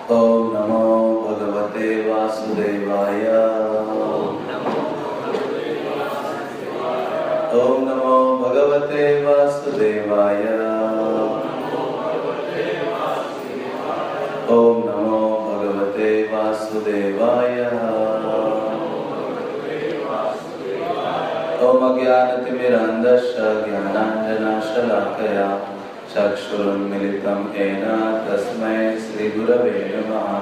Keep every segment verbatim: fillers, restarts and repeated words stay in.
ओम नमो भगवते वासुदेवाय। ओम नमो भगवते वासुदेवाय। ओम नमो भगवते वासुदेवाय। ओम अज्ञानतिमिरान्धस्य ज्ञानाञ्जनशलाकया चक्षुरुन्मिलितं येन तस्मै श्रीगुरवे नमः।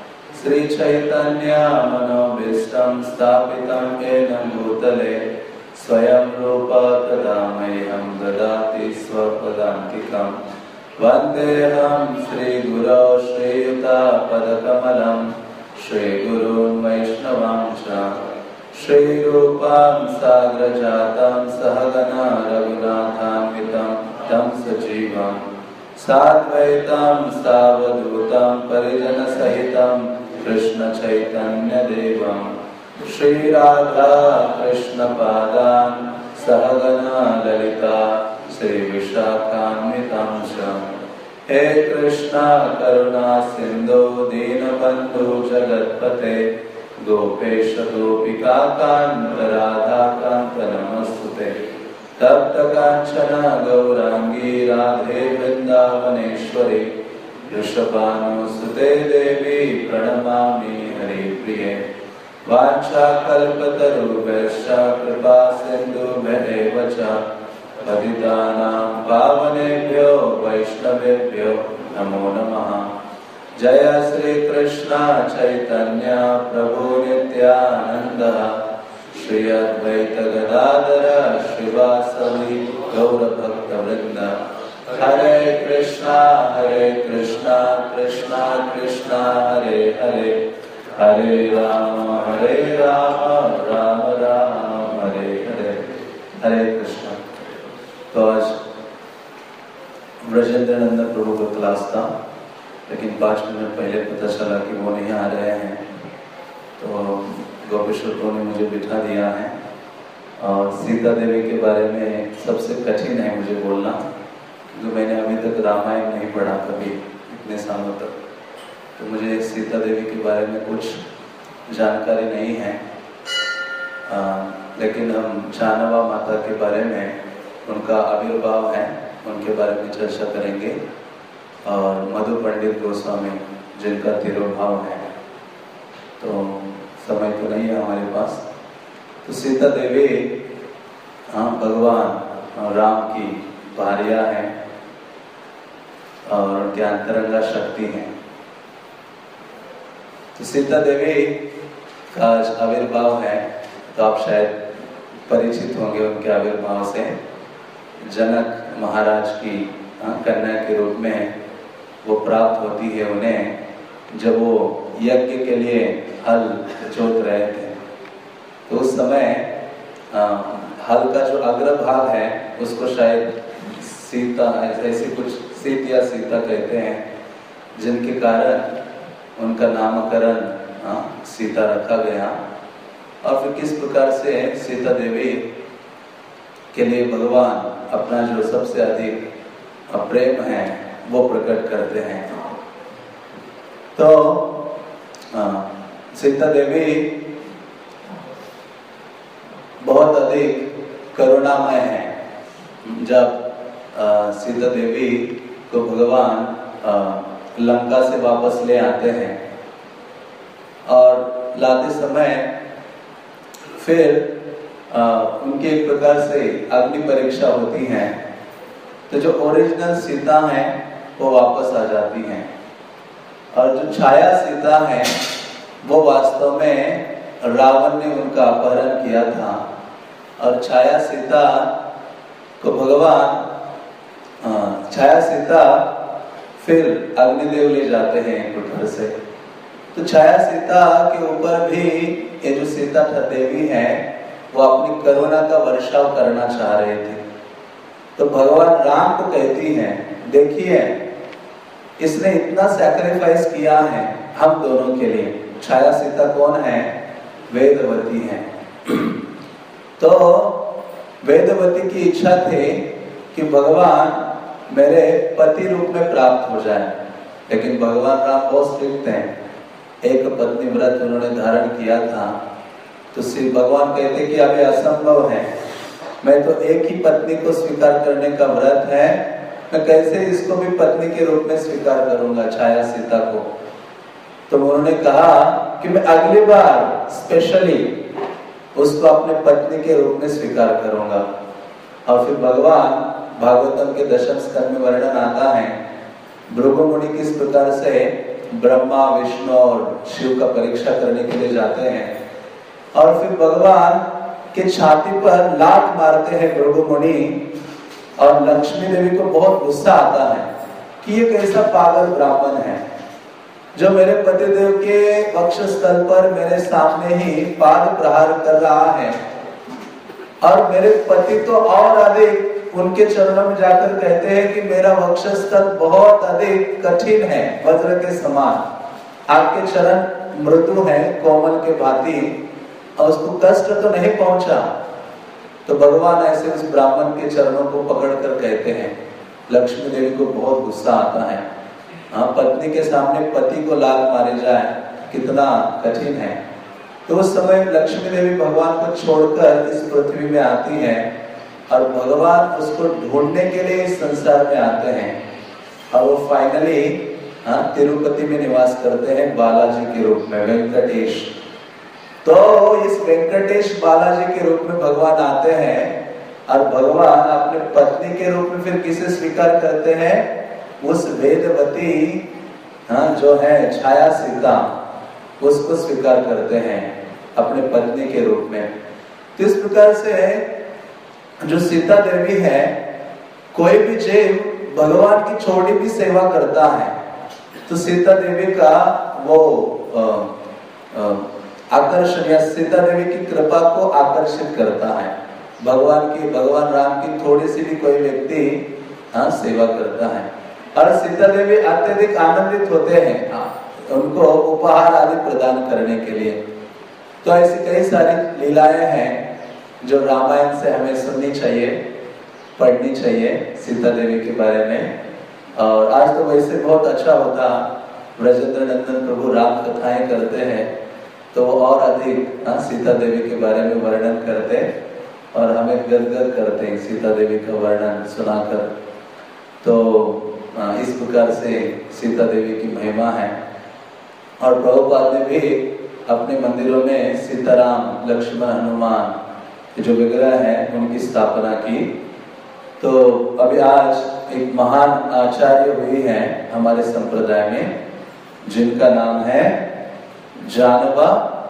श्रीचैतन्यमनोभीष्टं स्थापितं येन भूतले स्वयं रूप तदा मह्यं ददाति स्वपदान्तिकं। वन्देऽहं श्रीगुरौ श्रीयुतापदकमलं श्रीगुरून् वैष्णवांश्च श्रीरूपां साग्रजातं सहगना रघुनाथान्वितं तं सजीवं साद्वैतं सावधूतं परिजनसहितं कृष्णचैतन्यदेवं श्रीराधा कृष्णपादान् सहगना ललिता श्रीविशाखान्वितांश्च। हे कृष्णा करुणा सिन्धो दीनबन्धो जगत्पते गोपेश गोपिका कान्त राधा कान्त नमस्तुते। तप्त कांचन गौरांगी राधे वृंदावनेश्वरी वृषभानुसुते देवी प्रणमामि हरिप्रिये। वाञ्छाकल्पतरुभ्यश्च कृपा सिन्धुभ्येव च पतितानां पावनेभ्यो वैष्णवेभ्यो नमो नमः। जय श्री कृष्ण चैतन्य प्रभु नित्यानंद श्री अद्वैत गदाधर श्रीवासवि गौर भक्त वृंद। हरे कृष्णा हरे कृष्णा कृष्णा कृष्णा हरे हरे हरे राम हरे राम राम राम हरे हरे। हरे कृष्णा। तो आज ब्रजेंद्र नंदन प्रभु का क्लास था, लेकिन पाँच मिनट पहले पता चला कि वो नहीं आ रहे हैं, तो गोपेश्वर को ने मुझे बिठा दिया है। और सीता देवी के बारे में सबसे कठिन है मुझे बोलना, क्योंकि मैंने अभी तक रामायण नहीं पढ़ा कभी इतने सालों तक, तो मुझे सीता देवी के बारे में कुछ जानकारी नहीं है। आ, लेकिन हम जानवा माता के बारे में, उनका आविर्भाव है, उनके बारे में चर्चा करेंगे। और मधु पंडित गोस्वामी जिनका तिरुभाव है, तो समय तो नहीं है हमारे पास। तो सीता देवी हाँ भगवान राम की भार्या हैं और उनके अंतरंगा शक्ति हैं। तो सीता देवी का आविर्भाव है, तो आप शायद परिचित होंगे उनके आविर्भाव से। जनक महाराज की कन्या के रूप में वो प्राप्त होती है उन्हें, जब वो यज्ञ के लिए हल जोत रहे थे। तो उस समय आ, हल का जो अग्रभाग है उसको शायद सीता, ऐसी कुछ सीत या सीता कहते हैं, जिनके कारण उनका नामकरण सीता रखा गया। और फिर किस प्रकार से सीता देवी के लिए भगवान अपना जो सबसे अधिक प्रेम है वो प्रकट करते हैं। तो आ, सीता देवी बहुत अधिक करुणामय है। जब आ, सीता देवी को भगवान आ, लंका से वापस ले आते हैं और लाते समय फिर आ, उनकी एक प्रकार से अग्नि परीक्षा होती है, तो जो ओरिजिनल सीता है वो वापस आ जाती हैं, और जो छाया सीता है वो वास्तव में रावण ने उनका अपहरण किया था। और छाया सीता को भगवान छाया सीता फिर अग्निदेव ले जाते हैं कुठर से। तो छाया सीता के ऊपर भी ये जो सीता देवी है वो अपनी करुणा का वर्षाव करना चाह रहे थे। तो भगवान राम को कहती हैं, देखिए इसने इतना सैक्रिफाइस किया है हम दोनों के लिए। छाया सीता कौन है? वेदवती है। तो वेदवती की इच्छा थी कि भगवान मेरे पति रूप में प्राप्त हो जाए, लेकिन भगवान राम बहुत स्ट्रिक्ट हैं। एक पत्नी व्रत उन्होंने धारण किया था, तो श्री भगवान कहते कि अभी असंभव है, मैं तो एक ही पत्नी को स्वीकार करने का व्रत है, मैं कैसे इसको भी पत्नी के रूप में स्वीकार करूंगा, छाया सीता को। तो उन्होंने कहा कि मैं अगली बार स्पेशली उसको अपने पत्नी के रूप में स्वीकार करूंगा। और फिर भगवान भागवतम के दशम स्कंद में वर्णन आता है, भृगु मुनि किस प्रकार से ब्रह्मा विष्णु और शिव का परीक्षा करने के लिए जाते हैं, और फिर भगवान के छाती पर लात मारते हैं भृगु मुनि, और लक्ष्मी देवी को बहुत गुस्सा आता है कि ये कैसा पागल ब्राह्मण है जो मेरे पतिदेव के वक्षस्थल पर मेरे सामने ही पाद प्रहार कर रहा है, और मेरे पति तो और अधिक उनके चरणों में जाकर कहते हैं कि मेरा वक्षस्थल बहुत अधिक कठिन है, वज्र के समान, आपके चरण मृदु है कोमल के भांति, और उसको कष्ट तो नहीं पहुंचा। तो भगवान ऐसे उस ब्राह्मण के चरणों को पकड़कर कहते हैं, लक्ष्मी देवी को बहुत गुस्सा आता है, हाँ, पत्नी के सामने पति को लात मारे जाए कितना कठिन है। तो उस समय लक्ष्मी देवी भगवान को छोड़कर इस पृथ्वी में आती है, और भगवान उसको ढूंढने के लिए इस संसार में आते हैं, और वो फाइनली हाँ तिरुपति में निवास करते हैं बालाजी के रूप में, वेंकटेश। तो इस वेंकटेश बालाजी के रूप में भगवान आते हैं, और भगवान अपने पत्नी के रूप में फिर किसे स्वीकार करते हैं, उस वेदवती हाँ जो है छाया सीता, उसको स्वीकार करते हैं अपने पत्नी के रूप में। तो इस प्रकार से जो सीता देवी है, कोई भी जीव भगवान की छोटी भी सेवा करता है तो सीता देवी का वो आकर्षण या सीता देवी की कृपा को आकर्षित करता है। भगवान की भगवान राम की थोड़ी सी भी कोई व्यक्ति हाँ सेवा करता है, और सीता देवी अत्यधिक आनंदित होते हैं हाँ, उनको उपहार आदि प्रदान करने के लिए। तो ऐसी कई सारी लीलाएं हैं जो रामायण से हमें सुननी चाहिए, पढ़नी चाहिए सीता देवी के बारे में। और आज तो वैसे बहुत अच्छा होता, ब्रजेंद्र नंदन प्रभु राम कथाएं करते हैं तो वो और अधिक हाँ, सीता देवी के बारे में वर्णन करते और हमें गदगद करते हैं सीता देवी का वर्णन सुनाकर। तो इस प्रकार से सीता देवी की महिमा है। और प्रभुपाद ने भी अपने मंदिरों में सीताराम लक्ष्मण हनुमान जो विग्रह हैं उनकी स्थापना की। तो अभी आज एक महान आचार्य हुई हैं हमारे संप्रदाय में, जिनका नाम है जानवा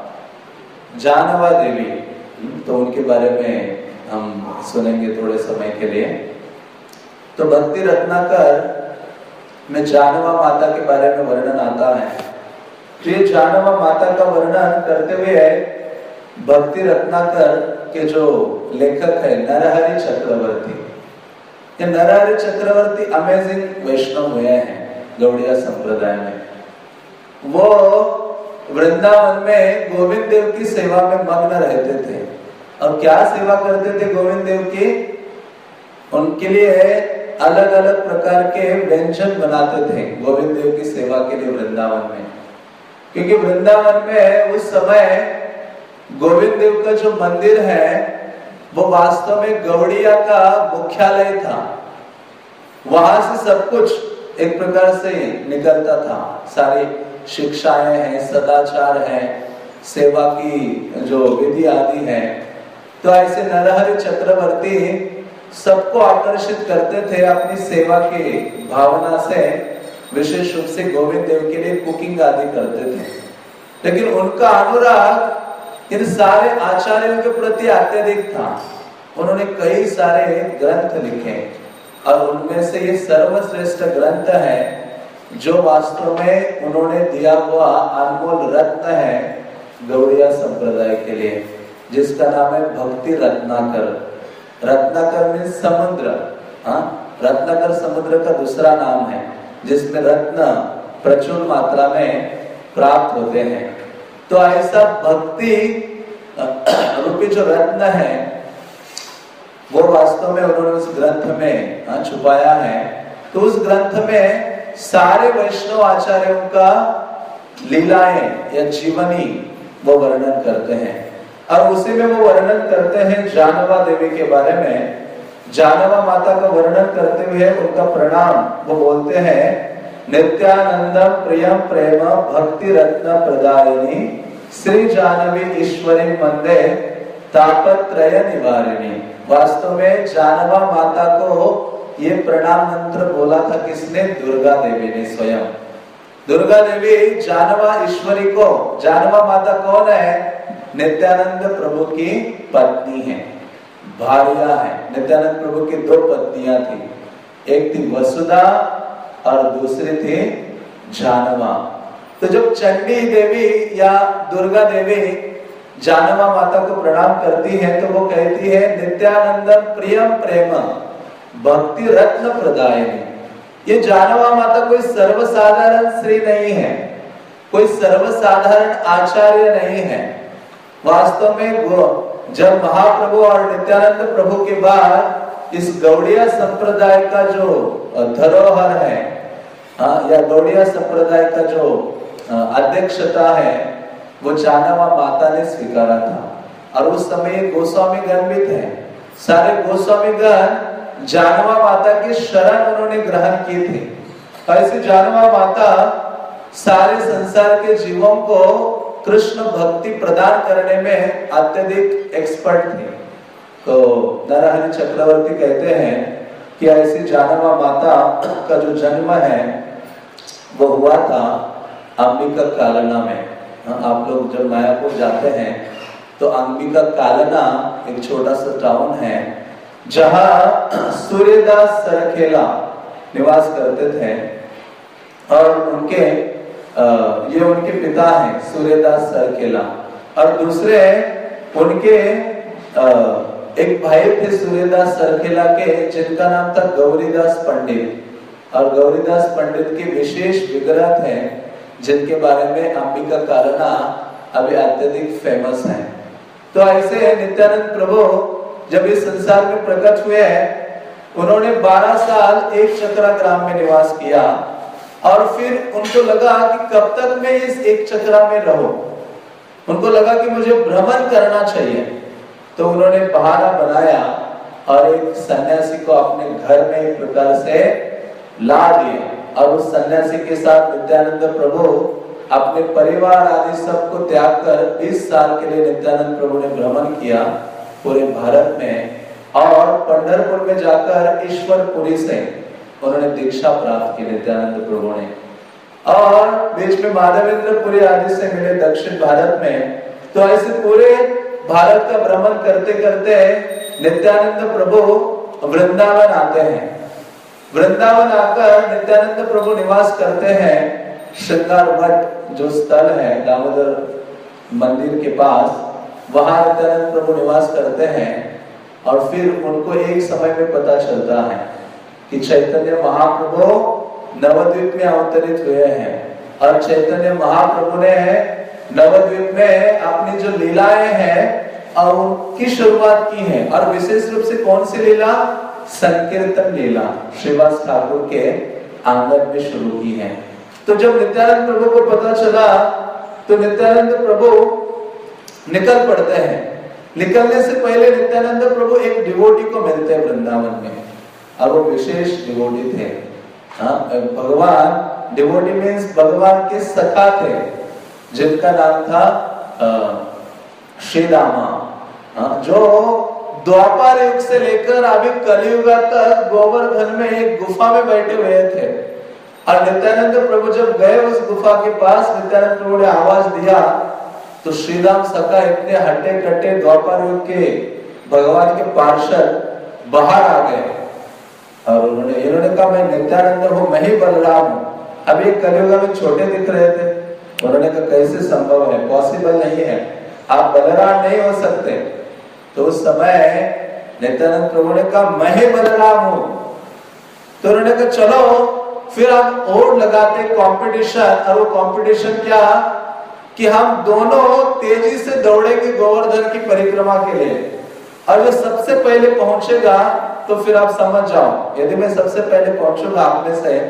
जानवा देवी। तो उनके बारे में हम सुनेंगे थोड़े समय के लिए। तो भक्ति रत्नाकर में जानवा माता के बारे में वर्णन आता है। तो ये जानवा माता का वर्णन करते हुए भक्ति रत्नाकर के जो लेखक है नरहरि चक्रवर्ती, ये नरहरि चक्रवर्ती अमेजिंग वैष्णव हुए हैं गौड़िया संप्रदाय में। वो वृंदावन में गोविंद देव की सेवा में मग्न रहते थे। और क्या सेवा करते थे गोविंद देव की? उनके लिए अलग अलग प्रकार के व्यंजन बनाते थे गोविंद देव की सेवा के लिए वृंदावन में। क्योंकि वृंदावन में उस समय गोविंद देव का जो मंदिर है वो वास्तव में गौड़िया का मुख्यालय था। वहां से सब कुछ एक प्रकार से निकलता था, सारी शिक्षाएं हैं, सदाचार है, सेवा की जो विधि आदि है। तो ऐसे नरहरि चक्रवर्ती सबको आकर्षित करते थे अपनी सेवा की भावना से, विशेष रूप से गोविंद देव के लिए कुकिंग आदि करते थे। लेकिन उनका अनुराग इन सारे आचार्यों के प्रति अत्यधिक था। उन्होंने कई सारे ग्रंथ लिखे और उनमें से ये सर्वश्रेष्ठ ग्रंथ है जो वास्तव में उन्होंने दिया हुआ अनमोल रत्न है गौड़िया संप्रदाय के लिए, जिसका नाम है भक्ति रत्नाकर। रत्नाकर मीन्स समुद्र, हाँ, रत्नाकर समुद्र का दूसरा नाम है जिसमें रत्न प्रचुर मात्रा में प्राप्त होते हैं। तो ऐसा भक्ति रूपी जो रत्न है वो वास्तव में उन्होंने उस ग्रंथ में हाँ, छुपाया है। तो उस ग्रंथ में सारे वैष्णव आचार्यों का लीलाएं या जीवनी वो वर्णन करते हैं। और उसी में वो वर्णन करते हैं जानवा देवी के बारे में। जानवा माता का वर्णन करते हुए उनका प्रणाम वो बोलते हैं, नित्यानंदम प्रियम प्रेम भक्ति रत्न प्रदायिनी श्री जानवी ईश्वरी मंदे तापत्रय निवारिणी। वास्तव में जानवा माता को ये प्रणाम मंत्र बोला था किसने? दुर्गा देवी ने स्वयं। दुर्गा देवी जानवा ईश्वरी को, जानवा माता कौन है? नित्यानंद प्रभु की पत्नी है, भार्या है। नित्यानंद प्रभु की दो पत्नियां थी, एक थी वसुधा और दूसरी थी जानवा। तो जब चंडी देवी या दुर्गा देवी जानवा माता को प्रणाम करती है तो वो कहती है, नित्यानंदम प्रियम प्रेम भक्ति रत्न प्रदायिनी। ये जानवा माता कोई सर्वसाधारण स्त्री नहीं है, कोई सर्वसाधारण आचार्य नहीं है। वास्तव में वो जब महाप्रभु और नित्यानंद प्रभु के बाद इस गौड़िया संप्रदाय का जो धरोहर है, या गौड़िया संप्रदाय का जो अध्यक्षता है, वो जानवा माता ने स्वीकारा था। और उस समय गोस्वामी गण भी थे। सारे गोस्वामी गण जानवा माता की शरण उन्होंने ग्रहण की थी। और ऐसे जानवा माता सारे संसार के जीवों को कृष्ण भक्ति प्रदान करने में अत्यधिक एक्सपर्ट थे। तो नरहरि चक्रवर्ती कहते हैं कि ऐसी जानवा माता का जो जन्म है वो हुआ था अंबिका कालना में। आप लोग जब मायापुर जाते हैं तो अंबिका कालना एक छोटा सा टाउन है जहां सूर्यदास सरखेला निवास करते थे। और उनके आ, ये उनके पिता हैं सूर्यदास सरखेला। और दूसरे उनके आ, एक भाई थे सूर्यदास सरखेला के, जिनका नाम था गौरीदास पंडित। और गौरीदास पंडित के विशेष विग्रह थे जिनके बारे में अंबिका कालना अभी अत्यधिक फेमस है। तो ऐसे नित्यानंद प्रभु जब इस संसार में प्रकट हुए हैं, उन्होंने बारह साल एक चक्रा ग्राम में निवास किया। और फिर उनको लगा कि कब तक मैं इस एक चक्रा में रहूं। उनको लगा कि मुझे भ्रमण करना चाहिए। तो उन्होंने बहाना बनाया और एक सन्यासी को अपने घर में एक प्रकार से ला दिए। और उस सन्यासी के साथ नित्यानंद प्रभु अपने परिवार आदि सबको त्याग कर बीस साल के लिए नित्यानंद प्रभु ने भ्रमण किया पूरे भारत में। और पंढरपुर में जाकर ईश्वरपुरी से उन्होंने दीक्षा प्राप्त की नित्यानंद प्रभु ने। और बीच में माधवेंद्रपुरी आदि से मिले दक्षिण भारत में। तो ऐसे पूरे भारत का भ्रमण करते करते नित्यानंद प्रभु वृंदावन आते हैं। वृंदावन आकर नित्यानंद प्रभु निवास करते हैं श्रृंगार मठ जो स्थल है दामोदर मंदिर के पास, वहां नित्यानंद प्रभु निवास करते हैं। और फिर उनको एक समय में पता चलता है कि चैतन्य महाप्रभु नवद्वीप में अवतरित हुए हैं। और चैतन्य महाप्रभु ने नवद्वीप में अपनी जो लीलाएं हैं और उनकी शुरुआत की है। और विशेष रूप से कौन सी लीला? संकीर्तन लीला श्रीवास ठाकुर के आंगन में शुरू की है। तो जब नित्यानंद प्रभु को पता चला तो नित्यानंद प्रभु निकल पड़ते हैं। निकलने से पहले नित्यानंद प्रभु एक डिवोटी को मिलते हैं वृंदावन में। और वो विशेष डिवोटी थे। हाँ, भगवान डिवोटी मीन्स भगवान के सखा थे, जिनका नाम था श्री रामा। हाँ, जो द्वापर युग से लेकर अभी कलयुग तक गोवर्धन में एक गुफा में बैठे हुए थे। और नित्यानंद प्रभु जब गए उस गुफा के पास, नित्यानंद प्रभु ने आवाज दिया तो श्री राम सखा इतने हट्टे कट्टे द्वापर युग के भगवान के पार्षद बाहर आ गए। और उन्होंने इन्होंने कहा मैं नित्यानंद हूँ, मैं ही बलराम हूँ। अभी कलयुग में छोटे दिख रहे थे। उन्होंने कहा कैसे संभव है, पॉसिबल नहीं है, आप बलराम नहीं हो सकते। तो उस समय नित्यानंद प्रभु ने कहा मैं ही बलराम हूँ। तो उन्होंने कहा चलो फिर हम और लगाते कंपटीशन। और वो कंपटीशन क्या कि हम दोनों तेजी से दौड़ेंगे गोवर्धन की परिक्रमा के लिए। और जो सबसे पहले पहुंचेगा तो फिर आप समझ जाओ, यदि मैं सबसे पहले पहुंचूंगा आप में से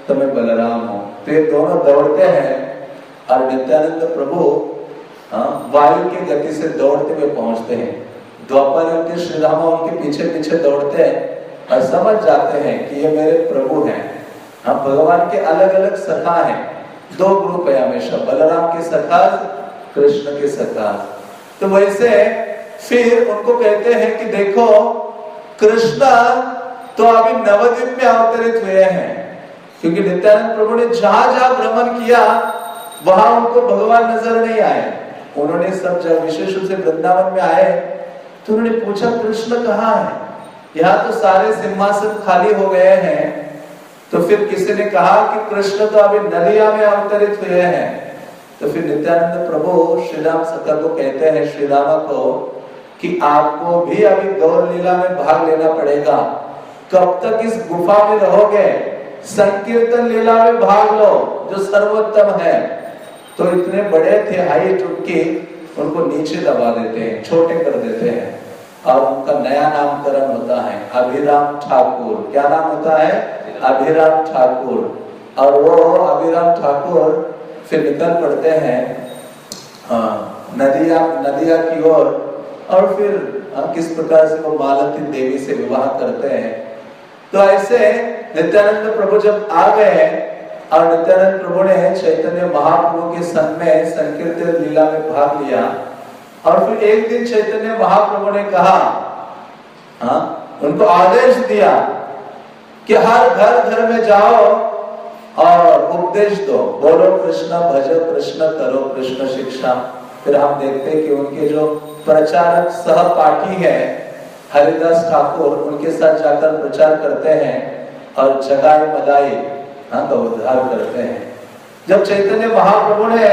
तो मैं बलराम हूँ। तो ये दोनों दौड़ते हैं और नित्यानंद प्रभु वायु की गति से दौड़ते हुए पहुंचते हैं। द्वापर के श्री राम उनके पीछे पीछे दौड़ते हैं और समझ जाते हैं कि ये मेरे प्रभु हैं। हाँ, भगवान के अलग अलग सखा हैं, दो ग्रुप है हमेशा, बलराम के सखा, कृष्ण के सखा। तो वैसे फिर उनको कहते हैं कि देखो कृष्ण तो अभी नवद्वीप में अवतरित हुए हैं, क्योंकि नित्यानंद प्रभु ने जहां जहां भ्रमण किया वहां उनको भगवान नजर नहीं आए। उन्होंने सब जगह विशेष रूप से वृंदावन में आए तो उन्होंने पूछा कृष्ण कहाँ है, यहाँ तो सारे सिंहासन खाली हो गए हैं। तो फिर किसी ने कहा कि कृष्ण तो अभी नदिया में अवतरित हुए हैं। तो फिर नित्यानंद प्रभु श्री राम सखा को कहते हैं, श्री रामा को, कि आपको भी अभी गौर लीला में भाग लेना पड़ेगा। कब तक इस गुफा में रहोगे? संकीर्तन लीला में भाग लो जो सर्वोत्तम है। तो इतने बड़े थे हाइट उनकी, उनको नीचे दबा देते हैं, छोटे कर देते हैं और उनका नया नामकरण होता है अभिराम ठाकुर। क्या नाम होता है? अभिराम ठाकुर। और वो अभिराम ठाकुर फिर निकल पड़ते हैं नदिया नदिया की ओर और, और फिर आ, किस प्रकार से वो मालती देवी से विवाह करते हैं। तो ऐसे नित्यानंद प्रभु जब आ गए और नित्यानंद प्रभु ने चैतन्य महाप्रभु के संग में संकीर्तन लीला में भाग लिया। और फिर एक दिन चैतन्य महाप्रभु ने कहा, हाँ, उनको आदेश दिया कि हर घर घर में जाओ और उपदेश दो, बोलो कृष्ण भजो कृष्ण करो कृष्ण शिक्षा। फिर हम देखते हैं कि उनके जो प्रचारक सहपाठी है हरिदास ठाकुर, उनके साथ जाकर प्रचार करते हैं और जगाई मलाई हाँ का उद्धार करते हैं। जब चैतन्य महाप्रभु ने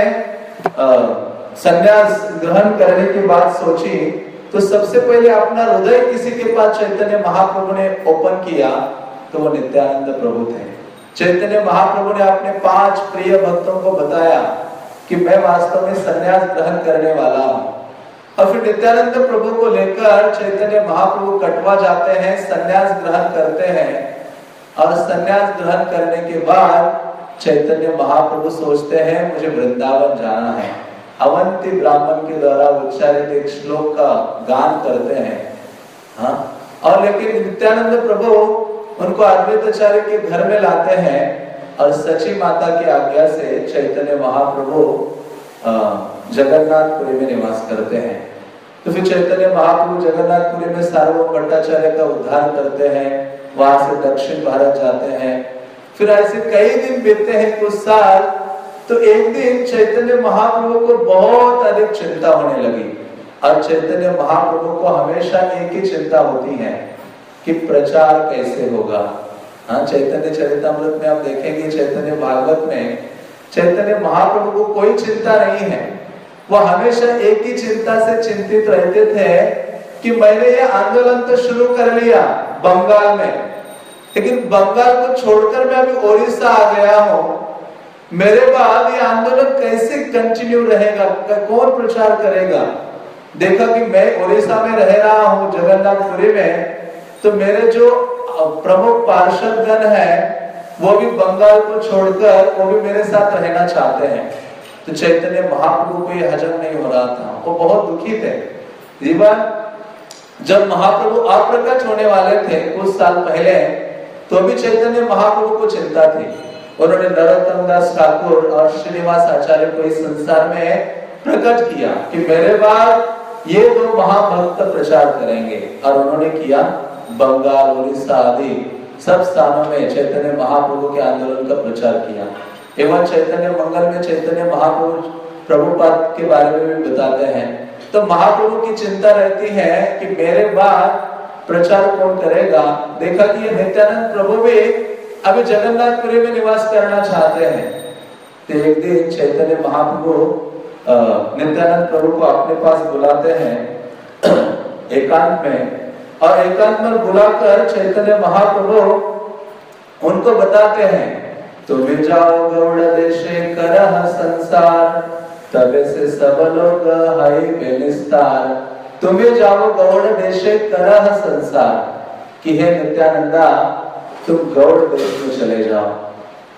संन्यास ग्रहण करने की बात सोची तो सबसे पहले अपना हृदय किसी के पास चैतन्य महाप्रभु ने ओपन किया तो वो नित्यानंद प्रभु थे। चैतन्य महाप्रभु ने अपने पांच प्रिय भक्तों को बताया कि मैं वास्तव में संन्यास ग्रहण करने वाला हूँ। और फिर नित्यानंद प्रभु को लेकर चैतन्य महाप्रभु कटवा जाते हैं, संन्यास ग्रहण करते हैं। और संन्यास ग्रहण करने के बाद चैतन्य महाप्रभु सोचते हैं मुझे वृंदावन जाना है। अवंती ब्राह्मण के द्वारा उच्चारित एक श्लोक का गान करते हैं। हाँ, और लेकिन नित्यानंद प्रभु उनको अद्वैताचार्य के घर में लाते हैं और सची माता की आज्ञा से चैतन्य महाप्रभु जगन्नाथपुरी में निवास करते हैं। तो फिर चैतन्य महाप्रभु जगन्नाथपुरी में सार्वभौम भट्टाचार्य का उद्धार करते हैं, वहां से दक्षिण भारत जाते हैं। फिर ऐसे कई दिन बीतते हैं, कुछ साल। तो एक दिन चैतन्य महाप्रभु को बहुत अधिक चिंता होने लगी और चैतन्य महाप्रभु को हमेशा एक ही चिंता होती है कि प्रचार कैसे होगा। हाँ, चैतन्य चरितामृत में आप देखेंगे, चैतन्य भागवत में चैतन्य महाप्रभु को कोई चिंता नहीं है। वो हमेशा एक ही चिंता से चिंतित रहते थे कि मैंने ये आंदोलन तो शुरू कर लिया बंगाल में, लेकिन बंगाल को छोड़कर मैं अभी ओडिशा आ गया हूँ। मेरे बाद ये आंदोलन कैसे कंटिन्यू रहेगा, कौन प्रचार करेगा। देखा कि मैं ओडिशा में रह रहा हूँ जगन्नाथपुरी में, तो मेरे जो प्रमुख पार्षदगण है वो भी बंगाल को छोड़कर वो भी मेरे साथ रहना चाहते हैं। तो चैतन्य महाप्रभु को ये हजम नहीं हो रहा था, वो बहुत दुखी थे। जीवन जब महाप्रभु अप्रकट होने वाले थे कुछ साल पहले, तो भी चैतन्य महाप्रभु को चिंता थी। उन्होंने नरोत्तम दास ठाकुर और श्रीनिवास आचार्य को इस संसार में प्रकट किया कि मेरे बाद ये दो महाभक्त प्रचार करेंगे। और उन्होंने किया, बंगाल, उड़ीसा आदि सब स्थानों में चैतन्य महाप्रभु के आंदोलन का प्रचार किया। एवं चैतन्य मंगल में चैतन्य महाप्रभु प्रभुपाद के बारे में भी बताते हैं। तो महाप्रभु की चिंता रहती है कि मेरे बाद प्रचार कौन करेगा। देखा कि ये नित्यानंद प्रभु भी अभी जगन्नाथपुरी में निवास करना चाहते हैं। तो एक दिन चैतन्य महाप्रभु नित्यानंद प्रभु को अपने पास बुलाते हैं एकांत में, और एकांत में बुलाकर चैतन्य महाप्रभु उनको बताते हैं, तुम्हें जाओ गौड़ देशे करह संसार, तबे से सब लोग हाय बेनिस्तार। तुम्हें जाओ गौड़ देशे करह संसार, कि हे नित्यानंदा तुम गौड़ देश में चले जाओ।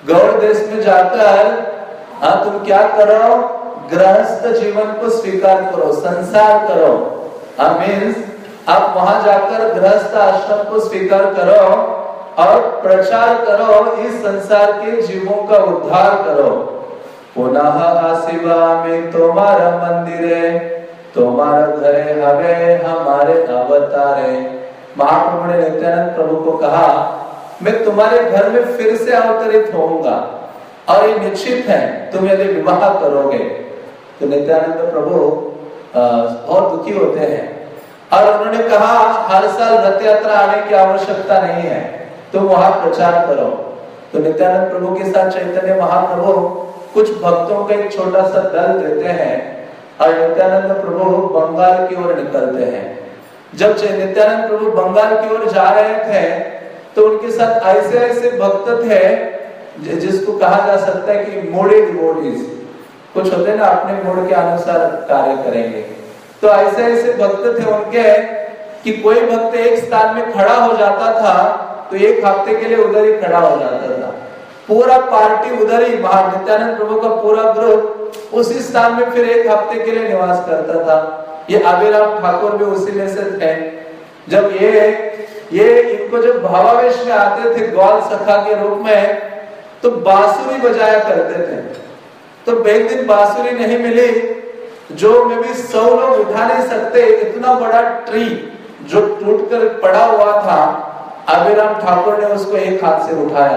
गौड़ देश में जाकर हाँ तुम क्या करो, गृहस्थ जीवन को स्वीकार करो, संसार करो। मीन्स आप वहां जाकर गृहस्थ आश्रम को स्वीकार करो और प्रचार करो, इस संसार के जीवों का उद्धार करो। पुनः आसिवा में तुम्हारा मंदिर है, तुम्हारा घरे हवे हमारे अवतारे। महाप्रभु ने नित्यानंद प्रभु को कहा, मैं तुम्हारे घर में फिर से अवतरित होऊंगा और ये निश्चित है तुम यदि विवाह करोगे। तो नित्यानंद प्रभु बहुत दुखी होते हैं और उन्होंने कहा हर साल रथ यात्रा आने की आवश्यकता नहीं है, तुम वहां प्रचार करो। तो नित्यानंद प्रभु के साथ चैतन्य महाप्रभु कुछ भक्तों का एक छोटा सा दल देते हैं और नित्यानंद प्रभु बंगाल की ओर निकलते हैं। जब नित्यानंद प्रभु बंगाल की ओर जा रहे थे तो उनके साथ ऐसे ऐसे भक्त थे जिसको कहा जा सकता है कि मोड़े डिवोटीज, कुछ होते हैं ना अपने मूड के अनुसार कार्य करेंगे। तो ऐसे ऐसे भक्त थे उनके कि कोई भक्त एक स्थान में खड़ा हो जाता था तो एक हफ्ते के लिए उधर ही खड़ा हो जाता था, पूरा पार्टी उधर ही, नित्यानंद प्रभु का पूरा ग्रुप उसी स्थान में फिर एक हफ्ते के लिए निवास करता था। ये अभिराम ठाकुर भी उसी में से थे। जब ये ये इनको जब भावावेश में आते थे ग्वाल सखा के रूप में तो बांसुरी बजाया करते थे। तो एक दिन बांसुरी नहीं मिली, जो में भी सौ लोग उठा नहीं सकते, इतना बड़ा ट्री जो टूटकर पड़ा हुआ था, अभिराम ठाकुर ने उसको एक हाथ से उठाया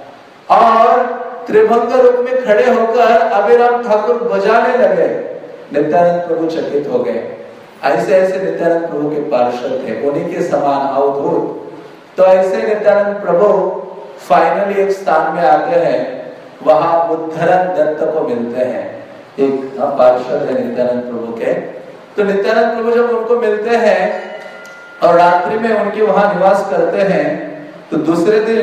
और त्रिभंग रूप में खड़े होकर अभिराम ठाकुर बजाने लगे। नित्यानंद प्रभु चकित हो गए। ऐसे ऐसे नित्यानंद प्रभु के पार्षद थे, उन्हीं के समान अवधूत। तो ऐसे नित्यानंद प्रभु फाइनली एक स्थान में आते हैं, वहां उद्धरण दत्त को मिलते हैं, एक पार्षद है नित्यानंद प्रभु के। तो नित्यानंद प्रभु जब उनको मिलते हैं और रात्रि में उनके वहां निवास करते हैं तो दूसरे दिन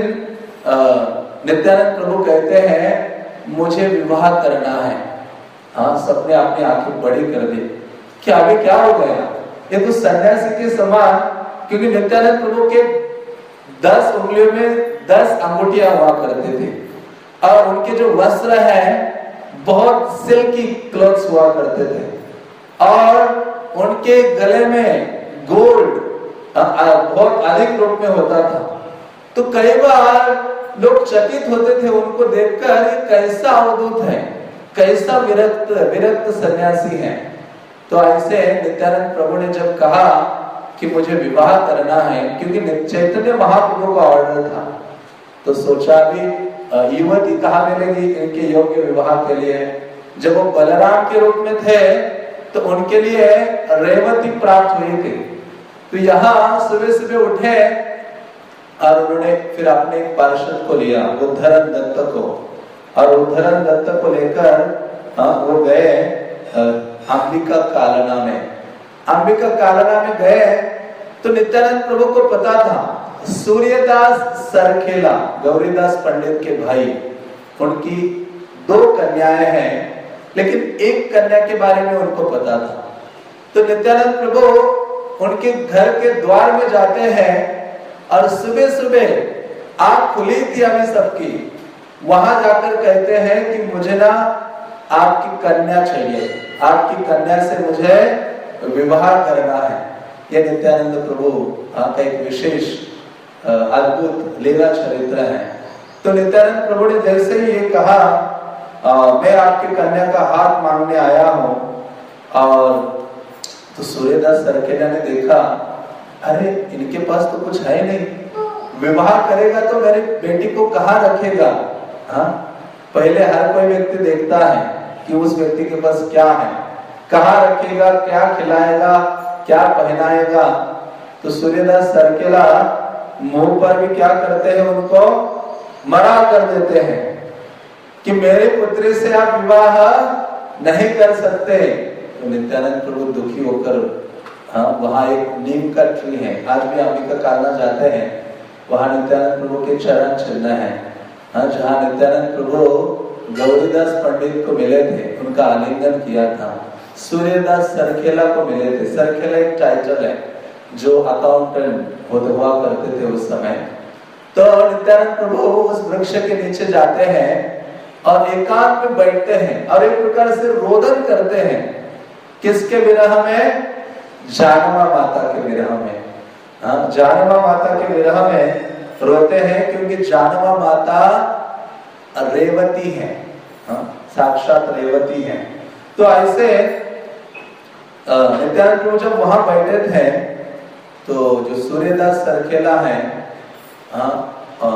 नित्यानंद प्रभु कहते हैं मुझे विवाह करना है। हाँ, सबने अपनी आंखें बड़ी कर दी कि अभी क्या हो गया, ये तो सन्यासी के समान, क्योंकि नित्यानंद प्रभु के दस उंगलियों में दस अंगूठियां हुआ करते थे और उनके जो वस्त्र हैं बहुत सिल्की क्लॉथ्स हुआ करते थे और उनके गले में गोल्ड बहुत अधिक रूप में होता था। तो कई बार लोग चकित होते थे उनको देखकर, कैसा अवधूत है, कैसा विरक्त विरक्त सन्यासी है। तो ऐसे नित्यानंद प्रभु ने जब कहा कि मुझे विवाह करना है, क्योंकि चैतन्य महाप्रभु का ऑर्डर था, तो सोचा भी युवती कहाँ मिलेगी इनके योग्य विवाह के लिए। जब वो बलराम के रूप में थे तो उनके लिए रेवती प्राप्त हुई थी। तो यहाँ सुबह सुबह उठे और उन्होंने फिर अपने एक पार्षद को लिया, उद्धरण दत्त को, और उद्धरण दत्त को लेकर वो गए अंबिका कालना में। अंबिका कालना में गए तो नित्यानंद प्रभु को पता था सूर्यदास सरखेला, गौरीदास पंडित के भाई, उनकी दो कन्याएं हैं, लेकिन एक कन्या के बारे में उनको पता था। तो नित्यानंद प्रभु उनके घर के द्वार में जाते हैं और सुबह सुबह आंख खुली थी हमें सबकी, वहां जाकर कहते हैं कि मुझे ना आपकी कन्या चाहिए, आपकी कन्या से मुझे विवाह करना है। यह नित्यानंद प्रभु का एक विशेष अद्भुत लीला चरित्र है। तो नित्यानंद प्रभु ने जैसे ही ये कहा आ, मैं आपकी कन्या का हाथ मांगने आया हूं, और तो सूर्यदास सरखेला ने देखा, अरे इनके पास तो कुछ है नहीं, विवाह करेगा तो मेरी बेटी को कहाँ रखेगा। हाँ, पहले हर कोई व्यक्ति देखता है कि उस व्यक्ति के पास क्या है, कहाँ रखेगा, क्या खिलाएगा, क्या पहनाएगा। तो सूर्यदास सरखेला मुंह पर भी क्या करते हैं, उनको मना कर देते हैं कि मेरे पुत्री से आप विवाह नहीं कर सकते। तो नित्यानंद प्रभु दुखी होकर, हाँ, वहां एक नीम का ट्री है, आज भी अंबिका कालना जाते हैं, वहां नित्यानंद प्रभु के चरण चिन्ह है, हाँ, जहाँ नित्यानंद प्रभु गौरीदास पंडित को मिले थे, उनका आलिंगन किया था। सूर्यदास सरखेला को मिले थे। सरखेला एक टाइटल है जो अकाउंटेंट होते हुआ करते थे उस समय। तो नित्यानंद प्रभु उस वृक्ष के नीचे जाते हैं और एकांत में बैठते हैं और एक प्रकार से रोदन करते हैं। किसके विरह में? जानवा माता के विरह में। हाँ, जानवा माता के विरह में रोते हैं, क्योंकि जानवा माता रेवती है, हाँ, साक्षात रेवती है। तो ऐसे नित्यानंद प्रभु जब वहां बैठे थे तो जो सूर्यदास सरखेला है, हाँ, आ,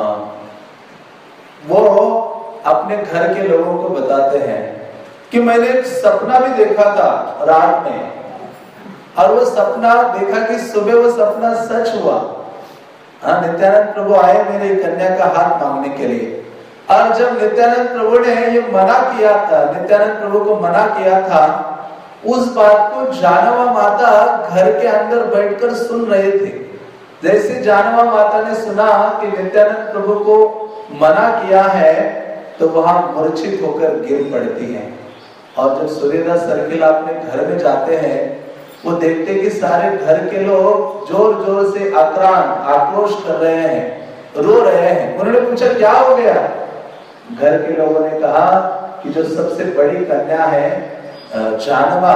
वो अपने घर के लोगों को बताते हैं कि मैंने एक सपना भी देखा था रात में, और वो सपना देखा कि सुबह वो सपना सच हुआ। हाँ, नित्यानंद प्रभु आए मेरी कन्या का हाथ मांगने के लिए, और जब नित्यानंद प्रभु ने ये मना किया था, नित्यानंद प्रभु को मना किया था, उस बात को जानवा माता घर के अंदर बैठकर सुन रहे थे। जैसे जानवा माता ने सुना कि नित्यानंद प्रभु को मना किया है, तो वहां मूर्छित होकर गिर पड़ती हैं। और जब सूर्यदास सरखेला अपने घर में जाते हैं, वो देखते कि सारे घर के लोग जोर जोर से आक्रांत आक्रोश कर रहे हैं, रो रहे हैं। उन्होंने पूछा क्या हो गया? घर के लोगों ने कहा कि जो सबसे बड़ी कन्या है जानवा,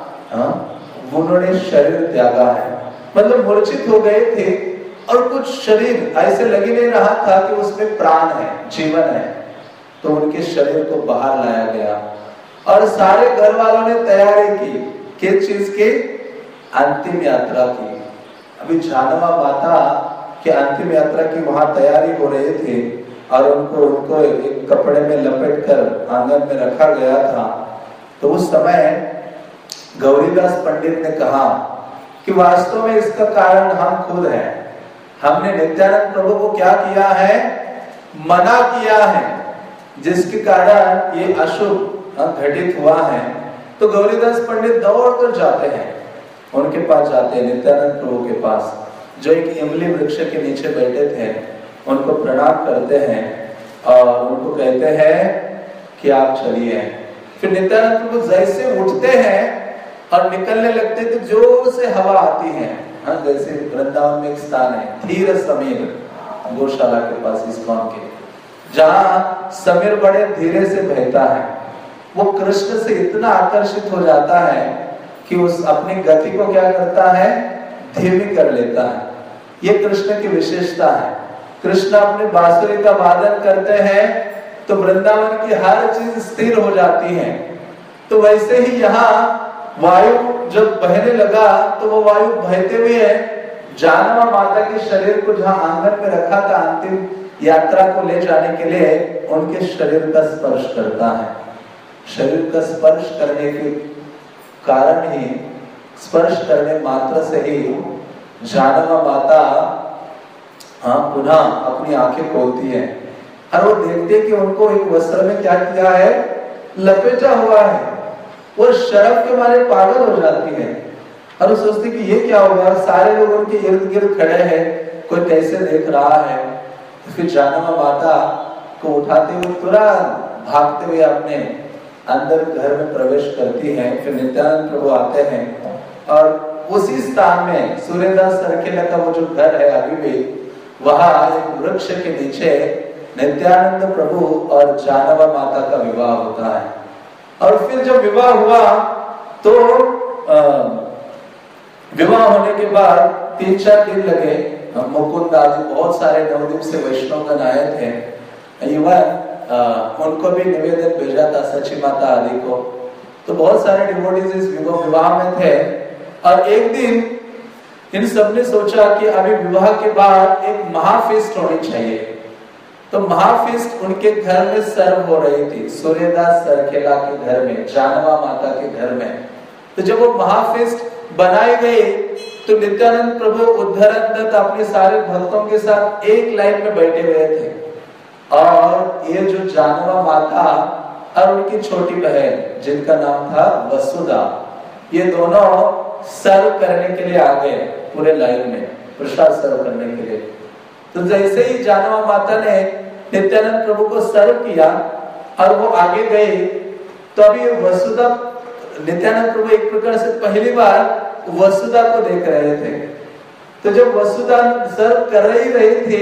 उन्होंने शरीर त्यागा है। मतलब मूर्छित हो गए थे और कुछ शरीर ऐसे लग नहीं रहा था कि उसमें प्राण है, जीवन है। तो उनके शरीर को बाहर लाया गया और सारे घर वालों ने तैयारी की किस चीज की? अंतिम यात्रा की। अभी जानवा माता के अंतिम यात्रा की वहां तैयारी हो रही थी और उनको उनको एक कपड़े में लपेट कर आंगन में रखा गया था। तो उस समय गौरीदास पंडित ने कहा कि वास्तव में इसका कारण हम खुद हैं। हमने नित्यानंद प्रभु को क्या किया है? मना किया है, जिसके कारण ये अशुभ घटित हुआ है। तो गौरीदास पंडित दौड़ कर जाते हैं, उनके पास जाते हैं, नित्यानंद प्रभु के पास, जो एक इमली वृक्ष के नीचे बैठे थे। उनको प्रणाम करते हैं और उनको कहते हैं कि आप चलिए। फिर नित्यानंद प्रभु जैसे उठते हैं और निकलने लगते तो जोर से हवा आती है। हाँ, जैसे वृंदावन में एक स्थान है धीर समीर, गौशाला के पास इस्कॉन के, जहाँ समीर बड़े धीरे से बहता है। वो कृष्ण से इतना आकर्षित हो जाता है कि उस अपनी गति को क्या करता है? धीमी कर लेता है। ये कृष्ण की विशेषता है। कृष्ण अपने बांसुरी का वादन करते हैं तो वृंदावन की हर चीज स्थिर हो जाती है। तो वैसे ही यहाँ वायु जब बहने लगा तो वो वायु बहते हुए जानवा माता के शरीर को जहाँ आंगन में रखा था अंतिम यात्रा को ले जाने के लिए, उनके शरीर का स्पर्श करता है। शरीर का स्पर्श करने के कारण ही, स्पर्श करने मात्र से ही जानवा माता हाँ पुनः अपनी आंखें खोलती है और वो देखते कि उनको एक वस्त्र में क्या किया है? लपेटा हुआ है। वो शर्म के मारे पागल हो जाती है और वो सोचती कि ये क्या होगा? सारे लोग उनके इर्द गिर्द खड़े हैं, कोई कैसे देख रहा है। फिर जानवा माता को उठाते हुए तुरंत भागते हुए अपने अंदर घर में प्रवेश करती है। फिर नित्यानंद प्रभु आते हैं और उसी स्थान में सूर्यदास सरखेला का वो जो घर है अभी भी, वहां एक वृक्ष के नीचे नित्यानंद प्रभु और जानवा माता का विवाह होता है। और फिर जब विवाह हुआ तो आ, विवाह होने के बाद तीन चार दिन लगे। मुकुंद आदि बहुत सारे नवद्वीप से वैष्णवगण आए थे। युवा उनको भी निवेदन भेजा था सची माता आदि को। तो बहुत सारे डिवोटीज इस विवाह में थे और एक दिन इन सब ने सोचा कि अभी विवाह के बाद एक महाफीस्ट होनी चाहिए। तो महाफीस्ट उनके घर में सर्व हो रही थी, सूर्यदास सरखेला के घर में, जानवा माता के घर में। तो जब वो महाफीस्ट बनाई गई तो नित्यानंद प्रभु उद्धरण अपने सारे भक्तों के साथ एक लाइन में बैठे हुए थे और ये जो जानवा माता और उनकी छोटी बहन जिनका नाम था वसुधा, ये दोनों सर्व करने के लिए आ गए पूरे लाइन में, प्रसाद सर्व करने के लिए। तो जैसे ही जानवा माता ने नित्यानंद प्रभु को सर्व किया और वो आगे गए, तो अभी वसुधा, नित्यानंद प्रभु एक प्रकार से पहली बार वसुधा को देख रहे थे। तो जब वसुधा सर्व कर रही रही थी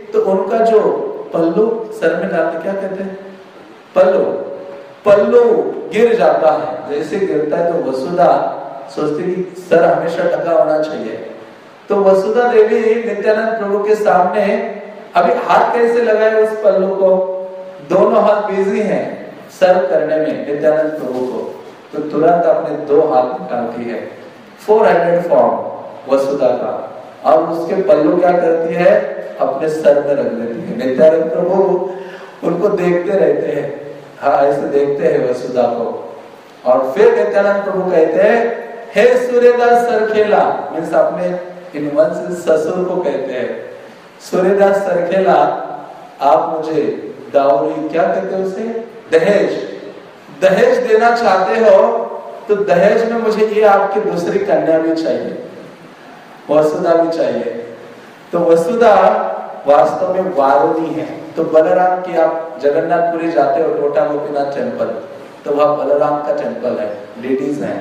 तो उनका जो पल्लू सर में डालते, क्या कहते हैं, पल्लू, पल्लू गिर जाता है। जैसे गिरता है तो वसुधा सोचती कि सर हमेशा ढका होना चाहिए। तो वसुधा देवी नित्यानंद प्रभु के सामने अभी हाथ कैसे लगाए उस पल्लू को, दोनों हाथ बिजी हैं सर्व करने में नित्यानंद प्रभु को, तो तुरंत अपने दो हाथ निकालती है, फोर हैंडेड फॉर्म वसुधा का, और उसके पल्लू क्या करती है, अपने सर में रख देती है। नित्यानंद प्रभु उनको देखते रहते हैं, हाँ ऐसे देखते हैं वसुधा को, और फिर नित्यानंद प्रभु कहते हैं, हे सूर्यदास सरखेला, मीन्स अपने इनवन से ससुर को कहते हैं, सूर्यदास सरखेला आप मुझे दावरी, क्या कहते हैं उसे, दहेज, दहेज देना चाहते हो तो दहेज में मुझे ये आपकी दूसरी कन्या भी चाहिए, वसुधा भी चाहिए। तो वसुधा वास्तव में वारुणी है। तो बलराम की, आप जगन्नाथपुरी जाते हो टोटा गोपीनाथ टेम्पल, तो वह बलराम का टेम्पल है, लेडीज है,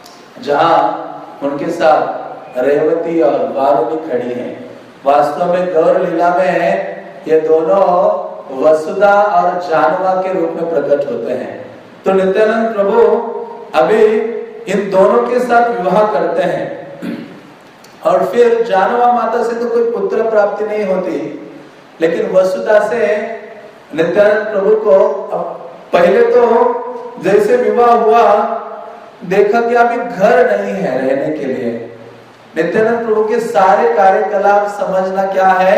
जहां उनके साथ रेवती और वारुणी खड़ी हैं। वास्तव में गौर लीला में ये दोनों वसुधा और जानवा के रूप में प्रकट होते हैं। तो नित्यानंद प्रभु अभी इन दोनों के साथ विवाह करते हैं, और फिर जानवा माता से तो कोई पुत्र प्राप्ति नहीं होती, लेकिन वसुधा से नित्यानंद प्रभु को पहले तो जैसे विवाह हुआ देखा कि अभी घर नहीं है रहने के लिए। नित्यानंद प्रभु के सारे कार्यकलाप समझना क्या है,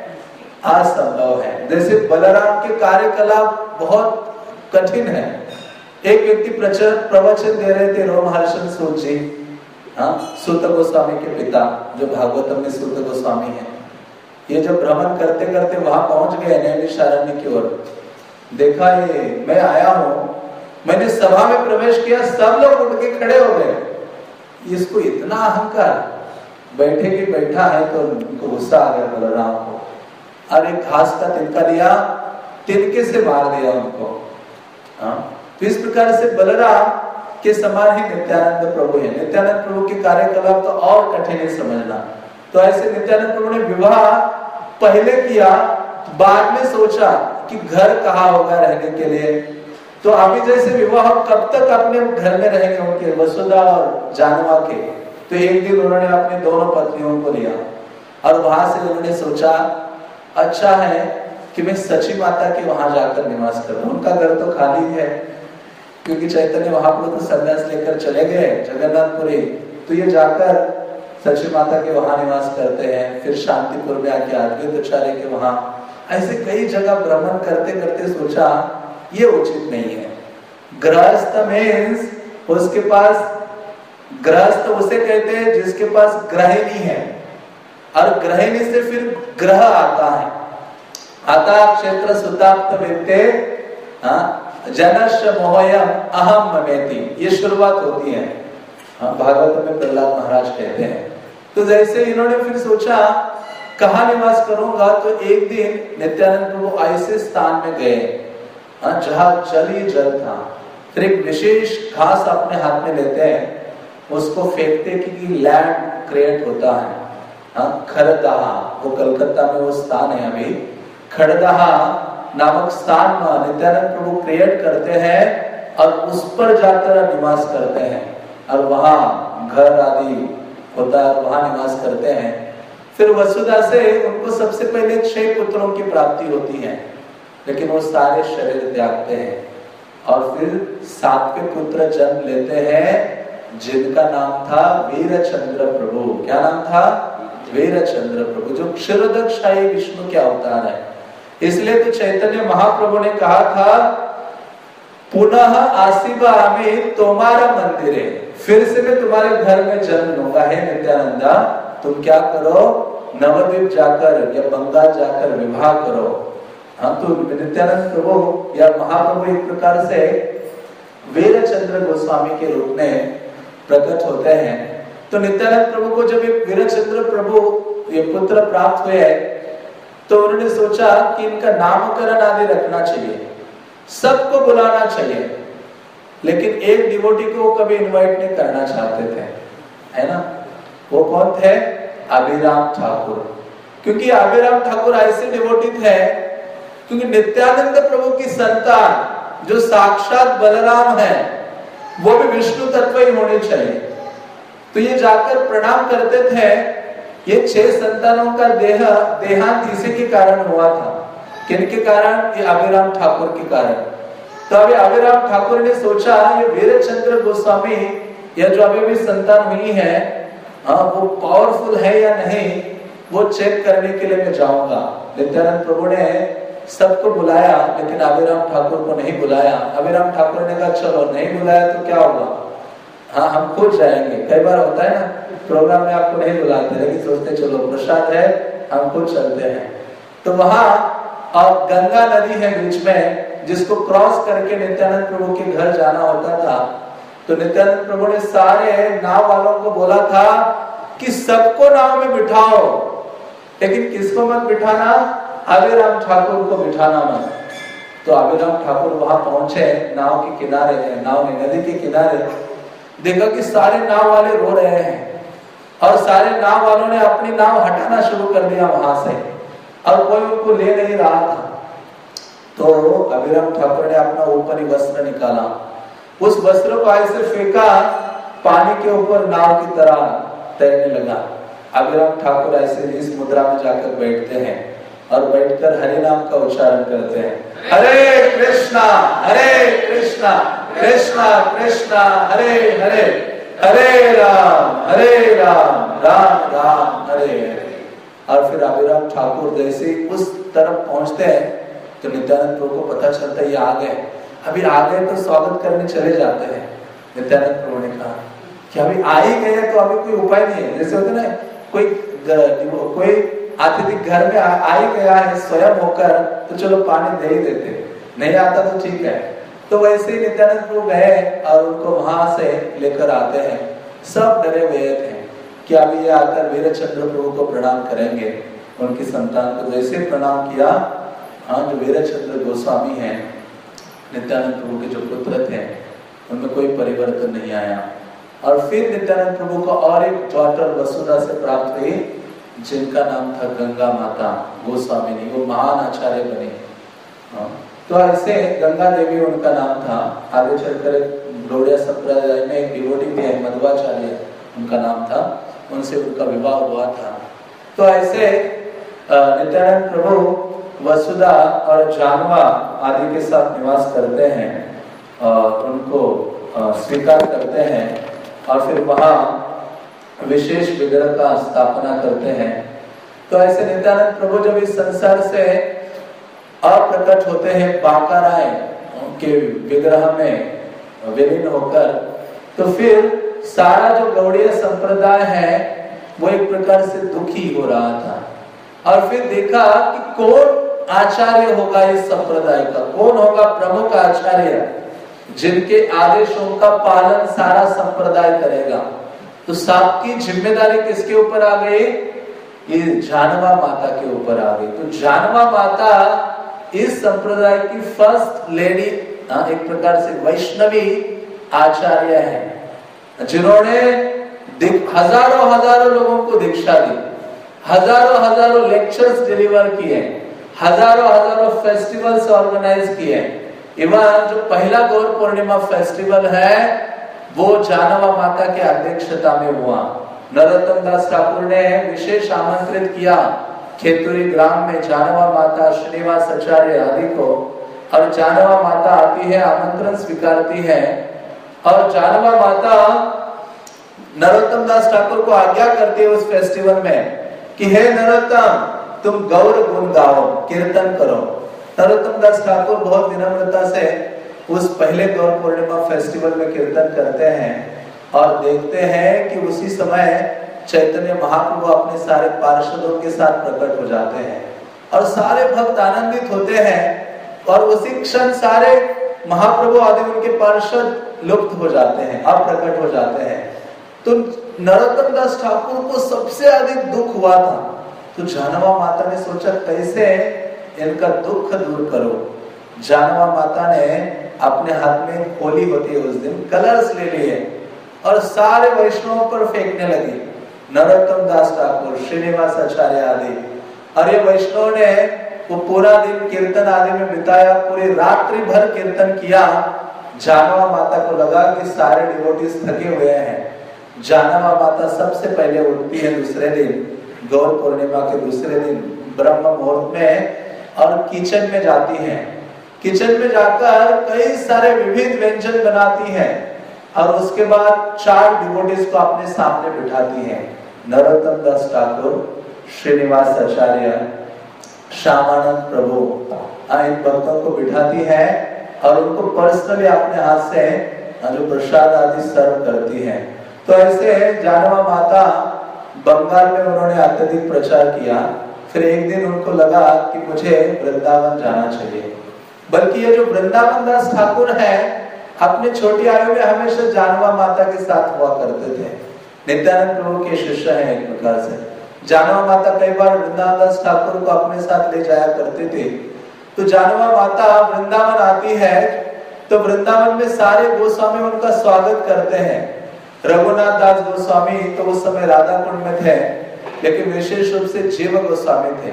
असंभव है। जैसे बलराम के कार्यकलाप बहुत कठिन है। एक व्यक्ति प्रचर प्रवचन दे रहे थे, रोमहर्षण सूत जी, हाँ, सूत गोस्वामी के पिता, जो भागवतम में सूत गोस्वामी है। ये जब भ्रमण करते करते वहां पहुंच गए नैमिषारण्य की ओर, देखा ये मैं आया हूं, मैंने सभा में प्रवेश किया, सब लोग उठ के खड़े हो गए। इसको इतना अहंकार, बैठे की बैठा है, तो उनको गुस्सा आ गया बलराम को, और एक घास का तिनका लिया, तिनके से मार दिया उनको। हाँ, तो इस प्रकार से बलराम के समान ही नित्यानंद प्रभु है। नित्यानंद प्रभु के कार्यकलाप तो और कठिन है समझना। तो ऐसे नित्यानंद प्रभु ने विवाह पहले किया, बाद में सोचा कि घर कहाँ होगा रहने के लिए। तो अभी जैसे विवाह कब तक अपने घर में रहेंगे उनके, वसुधा और जानवा के। तो एक दिन उन्होंने अपनी दोनों पत्नियों को लिया, और वहां से उन्होंने सोचा अच्छा है कि मैं सची माता के वहां जाकर निवास करूं। उनका घर तो खाली है, क्योंकि चैतन्य महाप्रभु तो संन्यास लेकर चले गए जगन्नाथपुरी, तो ये जाकर सची माता के वहां निवास करते हैं। फिर शांतिपुर में आके अद्वैत आचार्य के वहां, ऐसे कई जगह भ्रमण करते करते सोचा ये उचित नहीं है। गृहस्थ मीन्स उसके पास, गृहस्थ उसे कहते हैं जिसके पास गृहिणी है, और गृहिणी से फिर ग्रह आता है। आता क्षेत्र सुताप्त वित्ते जनस्य मोहयम अहम ममेति, ये शुरुआत होती है। हाँ, भागवत में प्रहलाद महाराज कहते हैं। तो जैसे इन्होंने फिर सोचा कहाँ निवास करूंगा, तो एक दिन नित्यानंद प्रभु ऐसे स्थान में गए जहाँ जल ही जल था। फिर एक विशेष घास अपने हाथ में लेते हैं, उसको फेंकते कि लैंड क्रिएट होता है। हाँ, खरदहा, वो कलकत्ता में वो स्थान है अभी, खरदहा नामक स्थान में नित्यानंद प्रभु क्रिएट करते हैं, और उस पर जाकर निवास करते हैं, और वहां घर आदि होता है, वहां निवास करते हैं। फिर वसुधा से उनको सबसे पहले छह पुत्रों की प्राप्ति होती है, लेकिन वो सारे शरीर त्यागते हैं, और फिर सातवें पुत्र जन्म लेते हैं, जिनका नाम था वीरचंद्र प्रभु। क्या नाम था? वीरचंद्र प्रभु, जो क्षीरोदकशाही विष्णु के अवतार है। इसलिए तो चैतन्य महाप्रभु ने कहा था, पुनः आसीबा में तुम्हारा मंदिर है, फिर से मैं तुम्हारे घर में जन्म लूंगा। है नित्यानंदा, तुम क्या करो, नवद्वीप जाकर या बंगाल जाकर विवाह करो। हाँ, तो नित्यानंद प्रभु या महाप्रभु एक प्रकार से वीरचंद्र गोस्वामी के रूप में प्रकट होते हैं। तो नित्यानंद प्रभु को जब एक वीरचंद्र प्रभु ये पुत्र प्राप्त हुए, तो उन्होंने सोचा कि इनका नामकरण आदि रखना चाहिए, सबको बुलाना चाहिए, लेकिन एक डिवोटी को कभी इनवाइट नहीं करना चाहते थे, है ना। वो कौन थे? अभिराम ठाकुर। क्योंकि आबेराम ठाकुर ऐसे डिवोटी थे, क्योंकि नित्यानंद प्रभु की संतान जो साक्षात बलराम है वो भी विष्णु तत्व ही होने चाहिए। तो ये जाकर प्रणाम करते थे। ये छह संतानों का देह देहांत इसी के कारण हुआ था। किनके कारण? ये आबेराम ठाकुर के कारण। तो अभी आबेराम ठाकुर ने सोचा ये वीरचंद्र गोस्वामी या जो अभी भी संतान हुई है, हाँ वो पावरफुल है या नहीं, वो चेक करने के लिए मैं जाऊंगा। नित्यानंद प्रभु ने सबको बुलाया, लेकिन आबेराम ठाकुर को नहीं बुलाया। आबेराम ठाकुर ने कहा चलो, नहीं बुलाया तो क्या होगा, हाँ हम खुद जाएंगे। कई बार होता है ना, प्रोग्राम में आपको नहीं बुलाते, लेकिन सोचते चलो प्रसाद है हम खुद चलते हैं। तो वहां और गंगा नदी है बीच में, जिसको क्रॉस करके नित्यानंद प्रभु के घर जाना होता था। तो नित्यानंद प्रभु ने सारे नाव वालों को बोला था कि सबको नाव में बिठाओ, लेकिन किसको मत बिठाना? आबेराम ठाकुर को बिठाना मत। तो आबेराम ठाकुर वहां पहुंचे नाव के किनारे, नाव ने नदी के किनारे, देखा कि सारे नाव वाले रो रहे हैं और सारे नाव वालों ने अपनी नाव हटाना शुरू कर दिया वहां से, और कोई उनको ले नहीं रहा था। तो आबेराम ठाकुर ने अपना ऊपरी वस्त्र निकाला, उस वस्त्र को ऐसे फेंका, पानी के ऊपर नाव की तरह तैरने लगा। आबेराम ठाकुर ऐसे इस मुद्रा में जाकर बैठते हैं और बैठकर हरि नाम का उच्चारण करते हैं। हरे कृष्णा हरे कृष्णा कृष्णा कृष्णा हरे हरे, हरे राम हरे राम राम राम हरे हरे। और फिर आबेराम ठाकुर जैसे उस तरफ पहुंचते हैं तो नित्यानंद प्रभु को पता चलता है ये आ गए। अभी आ गए तो स्वागत करने चले जाते हैं। नित्यानंद प्रभु ने कहा कि अभी आ ही गए तो अभी कोई उपाय नहीं है। जैसे होते ना, कोई कोई अतिथि घर में आ, आ ही गया है स्वयं होकर, तो चलो पानी दे ही देते, नहीं आता तो ठीक है। तो वैसे ही नित्यानंद प्रभु गए और उनको वहां से लेकर आते हैं। सब डरे हुए थे कि अभी ये आकर वीरचंद्र प्रभु को प्रणाम करेंगे। उनकी संतान को जैसे प्रणाम किया, हाँ जो वीरचंद्र गोस्वामी हैं, नित्यानंद प्रभु के जो पुत्र थे, उनमें कोई परिवर्तन नहीं आया। और फिर नित्यानंद प्रभु को और एक डॉटर वसुधा से प्राप्त हुई, जिनका नाम था गंगा माता गोस्वामिनी। वो महान आचार्य बने। हाँ। तो ऐसे गंगा देवी उनका नाम था। आगे चलकर गौड़िया संप्रदाय में एक डिवोटी भी है, मध्वाचार्य उनका नाम था, उनसे उनका विवाह हुआ था। तो ऐसे नित्यानंद प्रभु वसुधा और जानवा आदि के साथ निवास करते हैं और उनको स्वीकार करते हैं, और फिर वहां विशेष विग्रह का स्थापना करते हैं। तो ऐसे नित्यानंद प्रभु जब इस संसार से अप्रकट होते हैं बांका राय के विग्रह में विलीन होकर, तो फिर सारा जो गौड़ीय संप्रदाय है वो एक प्रकार से दुखी हो रहा था। और फिर देखा कि कौन आचार्य होगा इस संप्रदाय का, कौन होगा प्रमुख आचार्य जिनके आदेशों का पालन सारा संप्रदाय करेगा। तो सबकी जिम्मेदारी किसके ऊपर आ गई? ये जानवा माता के ऊपर आ गई। तो जानवा माता इस संप्रदाय की फर्स्ट लेडी, एक प्रकार से वैष्णवी आचार्य है, जिन्होंने हजारों हजारों लोगों को दीक्षा दी, हजारों हजारों लेक्चर्स डिलीवर किए, हजारों हजारों फेस्टिवल्स ऑर्गेनाइज किए। इवन जो पहला गौर पूर्णिमा फेस्टिवल है वो जानवा माता के अध्यक्षता में हुआ। नरोत्तम दास ठाकुर ने विशेष आमंत्रित किया खेतुरी ग्राम में जानवा माता, श्रीनिवास आचार्य आदि को, और जानवा माता आती है, आमंत्रण स्वीकारती है, और जानवा माता नरोत्तम दास ठाकुर को आज्ञा करती है उस फेस्टिवल में कि हे नरोत्तम, तुम गौर गुण गाओ, कीर्तन करो। नरोत्तम दास ठाकुर बहुत विनम्रता से उस पहले गौर पूर्णिमा फेस्टिवल में कीर्तन करते हैं और देखते हैं कि उसी समय चैतन्य महाप्रभु अपने सारे पार्षदों के साथ प्रकट हो जाते हैं और सारे भक्त आनंदित होते हैं, और उसी क्षण सारे महाप्रभु आदि उनके पार्षद लुप्त हो जाते हैं, अप्रकट हो जाते हैं। तो नरोत्तम दास ठाकुर को सबसे अधिक दुख हुआ था। तो जानवा माता ने सोचा कैसे इनका दुख दूर करो। जानवा माता ने अपने हाथ में होली होती है उस दिन, कलर्स ले लिए और सारे वैष्णवों पर फेंकने लगी। नरोत्तम दास ठाकुर, श्रीनिवास आचार्य आदि और ये वैष्णव ने वो पूरा दिन कीर्तन आदि में बिताया, पूरी रात्रि भर कीर्तन किया। जानवा माता को लगा कि सारे डिवोटीज थके हुए हैं। जानवा माता सबसे पहले उठती है दूसरे दिन, गौर पूर्णिमा के दूसरे दिन ब्रह्म मुहूर्त में, और किचन में जाती है। किचन में जाकर कई सारे विविध व्यंजन बनाती है और उसके बाद चार डिवोटीज को अपने सामने बिठाती है। नरोत्तम दास ठाकुर, श्रीनिवास आचार्य, श्यामानंद प्रभु, इन भक्तों को बिठाती है और उनको पर्सनली अपने हाथ से जो प्रसाद आदि सर्व करती है। तो ऐसे जानवा माता बंगाल में उन्होंने अत्यधिक प्रचार किया। फिर एक दिन उनको लगा कि मुझे वृंदावन जाना चाहिए। बल्कि ये जो वृंदावन दास ठाकुर है अपने छोटी आयु में हमेशा जानवा माता के साथ हुआ करते थे। नित्यानंद प्रभु के शिष्य हैं एक प्रकार से। जानवा माता कई बार वृंदावन दास ठाकुर को अपने साथ ले जाया करते थे। तो जानवा माता वृंदावन आती है तो वृंदावन में सारे गोस्वामी उनका स्वागत करते हैं। रघुनाथ दास गोस्वामी तो उस समय राधा कुंड में थे, लेकिन विशेष रूप से जीव गोस्वामी थे,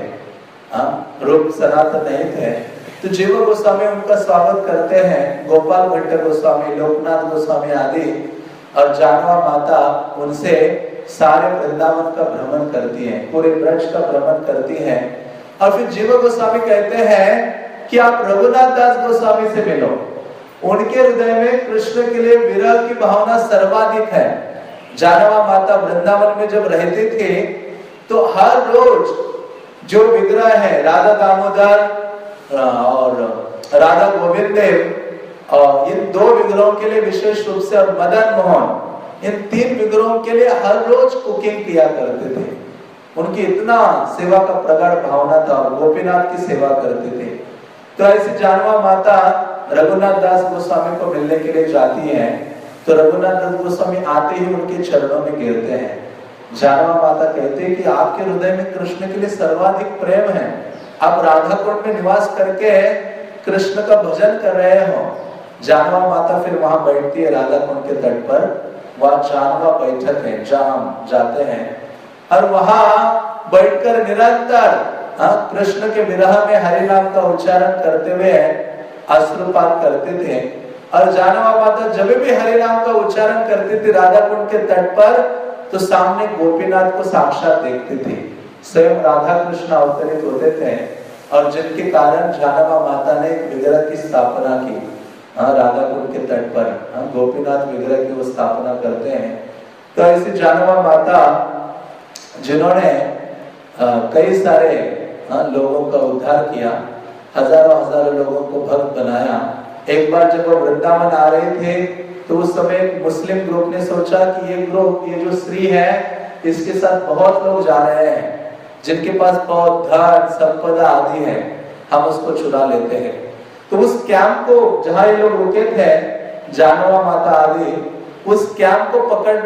रूप सनातन नहीं थे। तो जीव गोस्वामी उनका स्वागत करते हैं, गोपाल भट्ट गोस्वामी, लोकनाथ गोस्वामी आदि। और जानवा माता उनसे सारे वृंदावन का भ्रमण करती है, पूरे ब्रज का भ्रमण करती है। और फिर जीव गोस्वामी कहते हैं कि आप रघुनाथ दास गोस्वामी से मिलो, उनके हृदय में कृष्ण के लिए विरह की भावना सर्वाधिक है। जानवा माता वृंदावन में जब रहती थी तो हर रोज जो विग्रह है राधा दामोदर और राधा गोविंद देव, और इन दो विग्रहों के लिए विशेष रूप से, और मदन मोहन, इन तीन विग्रहों के लिए हर रोज कुकिंग किया करते थे। उनकी इतना सेवा का प्रगाढ़ भावना था और गोपीनाथ की सेवा करते थे। तो ऐसे जानवा माता रघुनाथ दास गोस्वामी को मिलने के लिए जाती है। तो रघुनाथ दास गोस्वामी आते ही उनके चरणों में गिरते हैं। जानवा माता कहते हैं कि आपके हृदय में कृष्ण के लिए सर्वाधिक प्रेम है, आप राधा कुंड में निवास करके कृष्ण का भजन कर रहे हो। जानवा माता फिर वहां बैठती है राधा कुंड के तट पर, वहां जानवा बैठक है जहां हम जाते हैं, और वहां बैठकर निरंतर कृष्ण के विरह में हरि नाम का उच्चारण करते हुए अश्रुपात करते थे। और जानवा माता जब भी हरि नाम का उच्चारण करती थी राधा कुंड के तट पर, तो सामने गोपीनाथ को साक्षात देखते थे, स्वयं राधा कृष्ण अवतरित होते थे। और जिनके कारण जानवा माता ने एक विग्रह की स्थापना की राधा कुंड के तट पर, गोपीनाथ विग्रह की वो स्थापना करते हैं। तो ऐसे जानवा माता जिन्होंने कई सारे लोगों का उद्धार किया, हजारों हजारों लोगों को भक्त बनाया। एक बार जब वो वृंदावन आ रहे थे तो उस समय एक मुस्लिम ग्रुप ने सोचा कि ये ग्रुप, ये जो स्त्री है, इसके साथ बहुत लोग जा रहे हैं जिनके पास बहुत धन संपदा आदि है, हम उसको चुरा लेते हैं। तो उस कैंप को जहां ये लोग रुके थे, जानवा माता आदि, उस कैंप को पकड़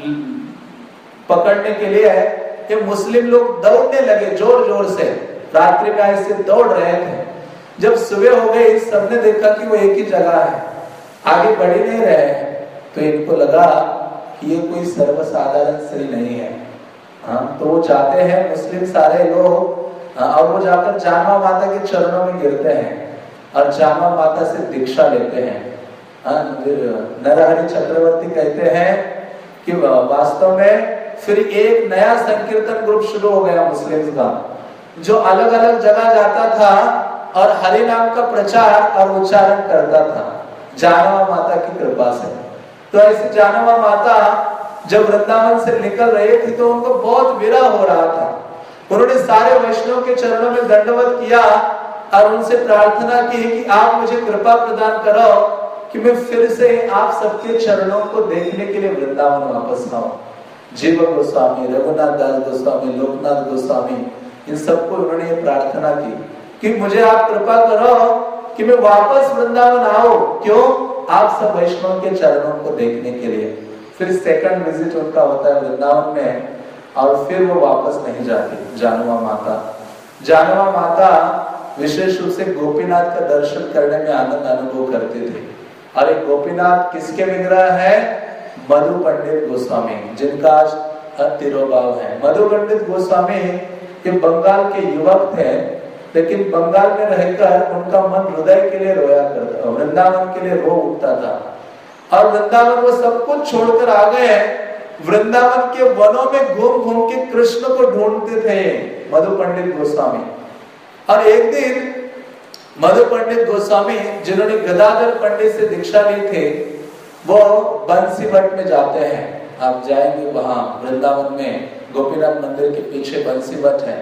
पकड़ने के लिए ये मुस्लिम लोग दौड़ने लगे जोर जोर से, रात्रि में ऐसे दौड़ रहे थे। जब सुबह हो गई, सबने देखा कि वो एक ही जगह है, आगे बढ़ ही नहीं रहे हैं। तो इनको लगा कि ये कोई सर्वसाधारण स्त्री नहीं है। हाँ, तो वो जाते हैं मुस्लिम सारे लोग, और वो जाकर जानवा माता के चरणों में गिरते हैं और जानवा माता से दीक्षा लेते हैं। नरहरि चक्रवर्ती कहते हैं कि वास्तव में फिर एक नया संकीर्तन ग्रुप शुरू हो गया मुस्लिम्स का, जो अलग अलग जगह जाता था और हरि नाम का प्रचार और उच्चारण करता था जानवा माता की कृपा से। तो ऐसे जानवा माता जब वृंदावन से निकल रहे थे तो उनको बहुत विरह हो रहा था। उन्होंने सारे वैष्णव के चरणों में दंडवत किया और उनसे प्रार्थना की कि आप मुझे कृपा प्रदान करो कि मैं फिर से आप सबके चरणों को देखने के लिए वृंदावन वापस आऊं। जीव गोस्वामी, रघुनाथ दास गोस्वामी, लोकनाथ गोस्वामी, इन सबको उन्होंने ये प्रार्थना की कि मुझे आप कृपा करो कि मैं वापस वृंदावन आऊं। क्यों? आप सब वैष्णव के चरणों को देखने के लिए। फिर सेकंड विजिट उनका होता है वृंदावन में, और फिर वो वापस नहीं जाती जानवा माता। जानवा माता विशेष रूप से गोपीनाथ का दर्शन करने में आनंद अनुभव करते थे। और एक गोपीनाथ किसके विग्रह है? मधु पंडित गोस्वामी, जिनका आज तिरोभाव है। मधु पंडित गोस्वामी ये बंगाल के युवक थे, लेकिन बंगाल में रहकर उनका मन हृदय के लिए रोया करता, वृंदावन के लिए रो उठता था। और वृंदावन वो सब कुछ छोड़कर आ गए, वृंदावन के वनों में घूम घूम के कृष्ण को ढूंढते थे मधु पंडित गोस्वामी। और एक दिन मधु पंडित गोस्वामी, जिन्होंने गदाधर पंडित से दीक्षा ली थी, वो बंसीवट में जाते हैं। आप जाएंगे वहां वृंदावन में, गोपीनाथ मंदिर के पीछे बंसीवट है,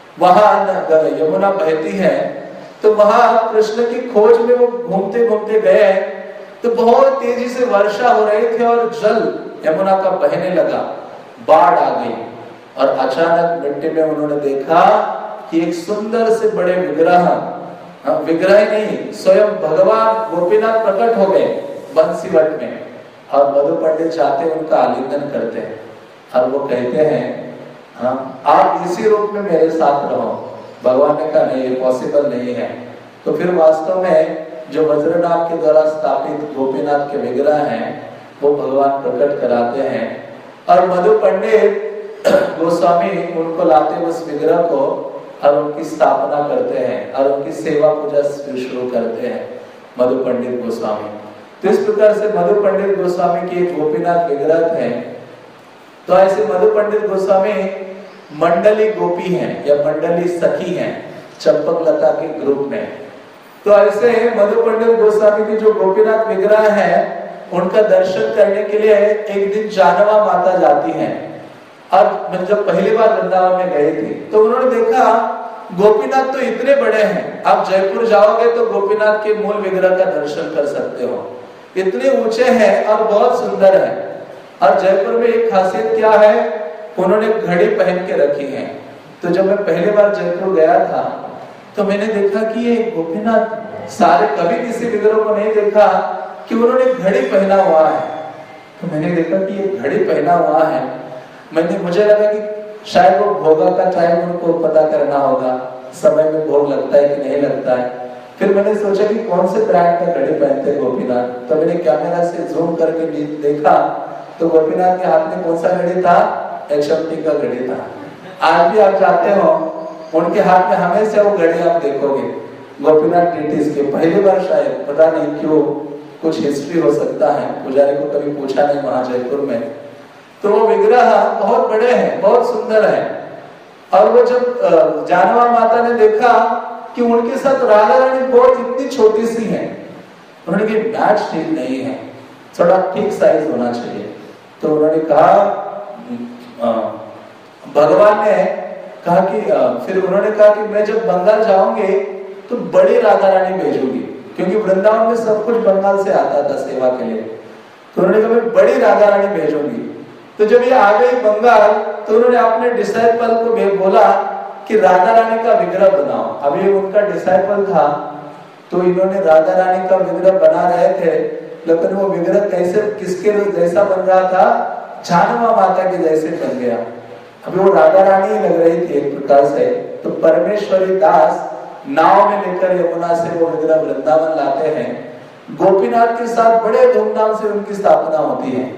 वहां यमुना बहती है। तो वहां कृष्ण की खोज में वो घूमते घूमते गए, तो बहुत तेजी से वर्षा हो रही थी और जल यमुना का बहने लगा, बाढ़ आ गई। और अचानक मिट्टी में उन्होंने देखा कि एक सुंदर से बड़े विग्रह, विग्रह नहीं, स्वयं भगवान गोपीनाथ प्रकट हो गए बंसीवट में। और मधु पंडित चाहते उनका आलिंगन करते हैं और वो कहते हैं, हाँ, आप इसी रूप में मेरे साथ रहो। भगवान ने कहा नहीं, ये पॉसिबल नहीं है। तो फिर वास्तव में जो वज्रनाभ के द्वारा स्थापित गोपीनाथ के विग्रह हैं, वो भगवान प्रकट कराते हैं। और मधु पंडित गोस्वामी उनको लाते उस विग्रह को और उनकी स्थापना करते हैं और उनकी सेवा पूजा शुरू करते हैं मधु पंडित गोस्वामी। तो इस प्रकार से मधु पंडित गोस्वामी की एक गोपीनाथ विग्रह है। तो ऐसे मधु पंडित गोस्वामी मंडली गोपी हैं या मंडली सखी हैं चंपक लता के ग्रुप में। तो ऐसे मधु पंडित गोस्वामी की जो गोपीनाथ विग्रह है, उनका दर्शन करने के लिए एक दिन जानवा माता जाती हैं। और जब पहली बार वृंदावन में गए थे तो उन्होंने देखा गोपीनाथ तो इतने बड़े हैं, आप जयपुर जाओगे तो गोपीनाथ के मूल विग्रह का दर्शन कर सकते हो, इतने ऊंचे हैं और बहुत सुंदर है। और जयपुर में एक खासियत क्या है, उन्होंने घड़ी पहन के रखी है। तो जब मैं पहली बार जयपुर गया था तो मैंने देखा कि ये गोपीनाथ, सारे कभी किसी विग्रह को नहीं देखा कि उन्होंने घड़ी पहना हुआ है। तो मैंने देखा कि ये घड़ी पहना हुआ है, मैंने मुझे लगा कि शायद वो भोगा का टाइम उनको पता करना होगा, समय में भोग लगता है कि नहीं लगता है। फिर मैंने सोचा कि कौन से ब्रांड का घड़ी पहनते गोपीनाथ। तो मैंने कैमरा से जूम करके देखा तो गोपीनाथ के हाथ में कौन सा घड़ी था, एच एम टी का घड़ी था। आज भी आप जाते हो उनके हाथ में हमेशा वो घड़ी आप देखोगे, गोपीनाथ टीटीज के। पहली बार शायद, पता नहीं क्यों, कुछ हिस्ट्री हो सकता है, पुजारी को कभी पूछा नहीं वहां जयपुर में। तो वो विग्रह बहुत बड़े हैं, बहुत सुंदर है। और वो जब जानवा माता ने देखा कि उनके साथ राधा रानी बहुत इतनी छोटी सी है, उन्होंने कहा मैच ठीक नहीं है, थोड़ा ठीक साइज होना चाहिए। तो उन्होंने कहा, भगवान ने कहा कि फिर उन्होंने कहा कि मैं जब बंगाल जाऊंगी तो बड़ी राधा रानी भेजूंगी, क्योंकि वृंदावन में सब कुछ बंगाल से आता था सेवा के लिए। तो उन्होंने कहा मैं बड़ी राधा रानी भेजूंगी। तो जब ये आ गई बंगाल तो उन्होंने अपने डिसाइपल को बोला कि राधा रानी का विग्रह बनाओ। अभी उनका डिसाइपल था तो इन्होंने राधा रानी का विग्रह बना रहे थे, लेकिन वो विग्रह कैसे, किसके जैसा बन रहा था, जानवा माता के जैसे बन गया। अभी वो राधा रानी ही लग रही थी एक प्रकार से। तो परमेश्वरी दास नाव में लेकर यमुना से वो विग्रह वृंदावन लाते हैं। गोपीनाथ के साथ बड़े धूमधाम से उनकी स्थापना होती है।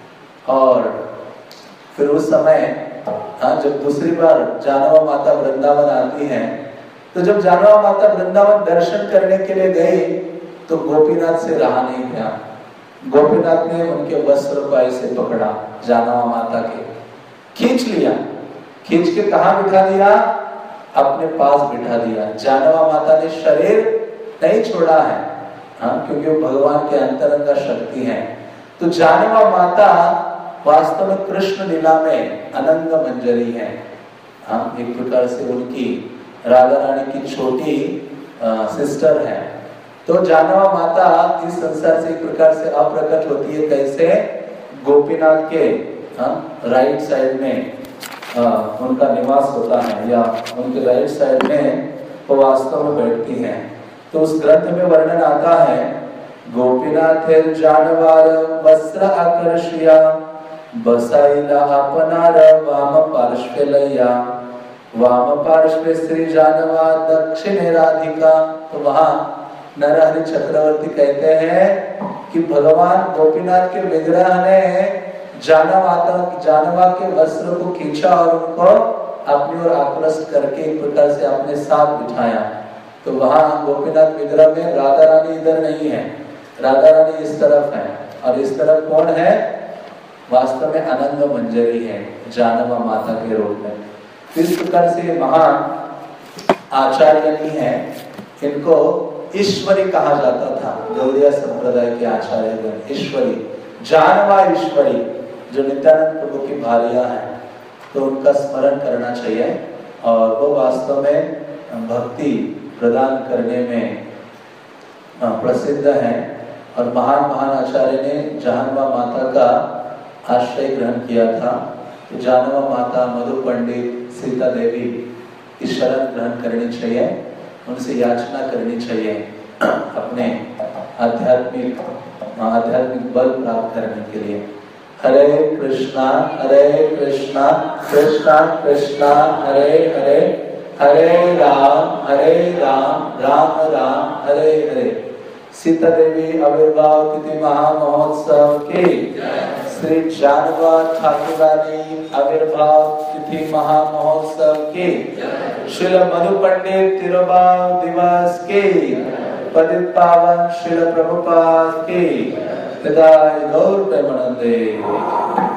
और फिर उस समय, हाँ, जब दूसरी बार जानवा माता वृंदावन आती है, तो जब जानवा माता वृंदावन दर्शन करने के लिए गई तो गोपीनाथ से रहा नहीं गया। गोपीनाथ ने उनके वस्त्र को ऐसे पकड़ा, जानवा माता के खींच लिया, खींच के कहाँ बिठा दिया, अपने पास बिठा दिया। जानवा माता ने शरीर नहीं छोड़ा है, हाँ, क्योंकि वो भगवान के अंतरंग शक्ति है। तो जानवा माता वास्तव में कृष्ण लीला में अनंग मंजरी है, हाँ, एक प्रकार से उनकी राधा रानी की छोटी सिस्टर है। तो जानवा माता इस संसार से एक प्रकार से अप्रकट होती है। कैसे, गोपीनाथ के हाँ, राइट साइड में आ, उनका निवास होता है, या उनके राइट साइड में वो वास्तव में बैठती हैं। तो उस ग्रंथ में वर्णन आता है, गोपीनाथ जानवार वस्त्र आकर्षिया बसाइला अपनार वाम पार्श्वे लैया, वाम पार्श्वे श्री जानवा दक्षिणे राधिका। तो वहां नरहरि चक्रवर्ती कहते हैं कि भगवान गोपीनाथ के विग्रह ने जानवा जानवा के वस्त्र को खींचा और उनको अपनी ओर आकृष्ट करके एक प्रकार से अपने साथ बिठाया। तो वहां गोपीनाथ विग्रह में राधा रानी इधर नहीं है, राधा रानी इस तरफ है, और इस तरफ कौन है? वास्तव में अनंग मंजरी है, जानवा माता के रूप में। इस प्रकार से महान आचार्य नहीं है, इनको ईश्वरी कहा जाता था। गौड़िया संप्रदाय के आचार्य ईश्वरी, जानवा ईश्वरी, जो नित्यानंद प्रभु की भारिया है, तो उनका स्मरण करना चाहिए। और वो वास्तव में भक्ति प्रदान करने में प्रसिद्ध है। और महान महान आचार्य ने जानवा माता का आश्रय ग्रहण किया था। तो जानवा माता, मधु पंडित, सीता देवी की शरण ग्रहण करनी चाहिए, उनसे याचना करनी चाहिए अपने आध्यात्मिक आध्यात्मिक बल प्राप्त करने के लिए। हरे कृष्णा हरे कृष्णा कृष्णा कृष्णा हरे हरे, हरे राम हरे राम राम राम हरे हरे। सीता देवी आविर्भाव तिथि महामहोत्सव की, श्री जानवा ठाकुरानी आविर्भाव तिथि महामहोत्सव की, श्रील मधु पंडित तिरुभाव दिवस की, पतित पावन श्रील प्रभुपाद की। हृदय गौर प्रेमानंदे।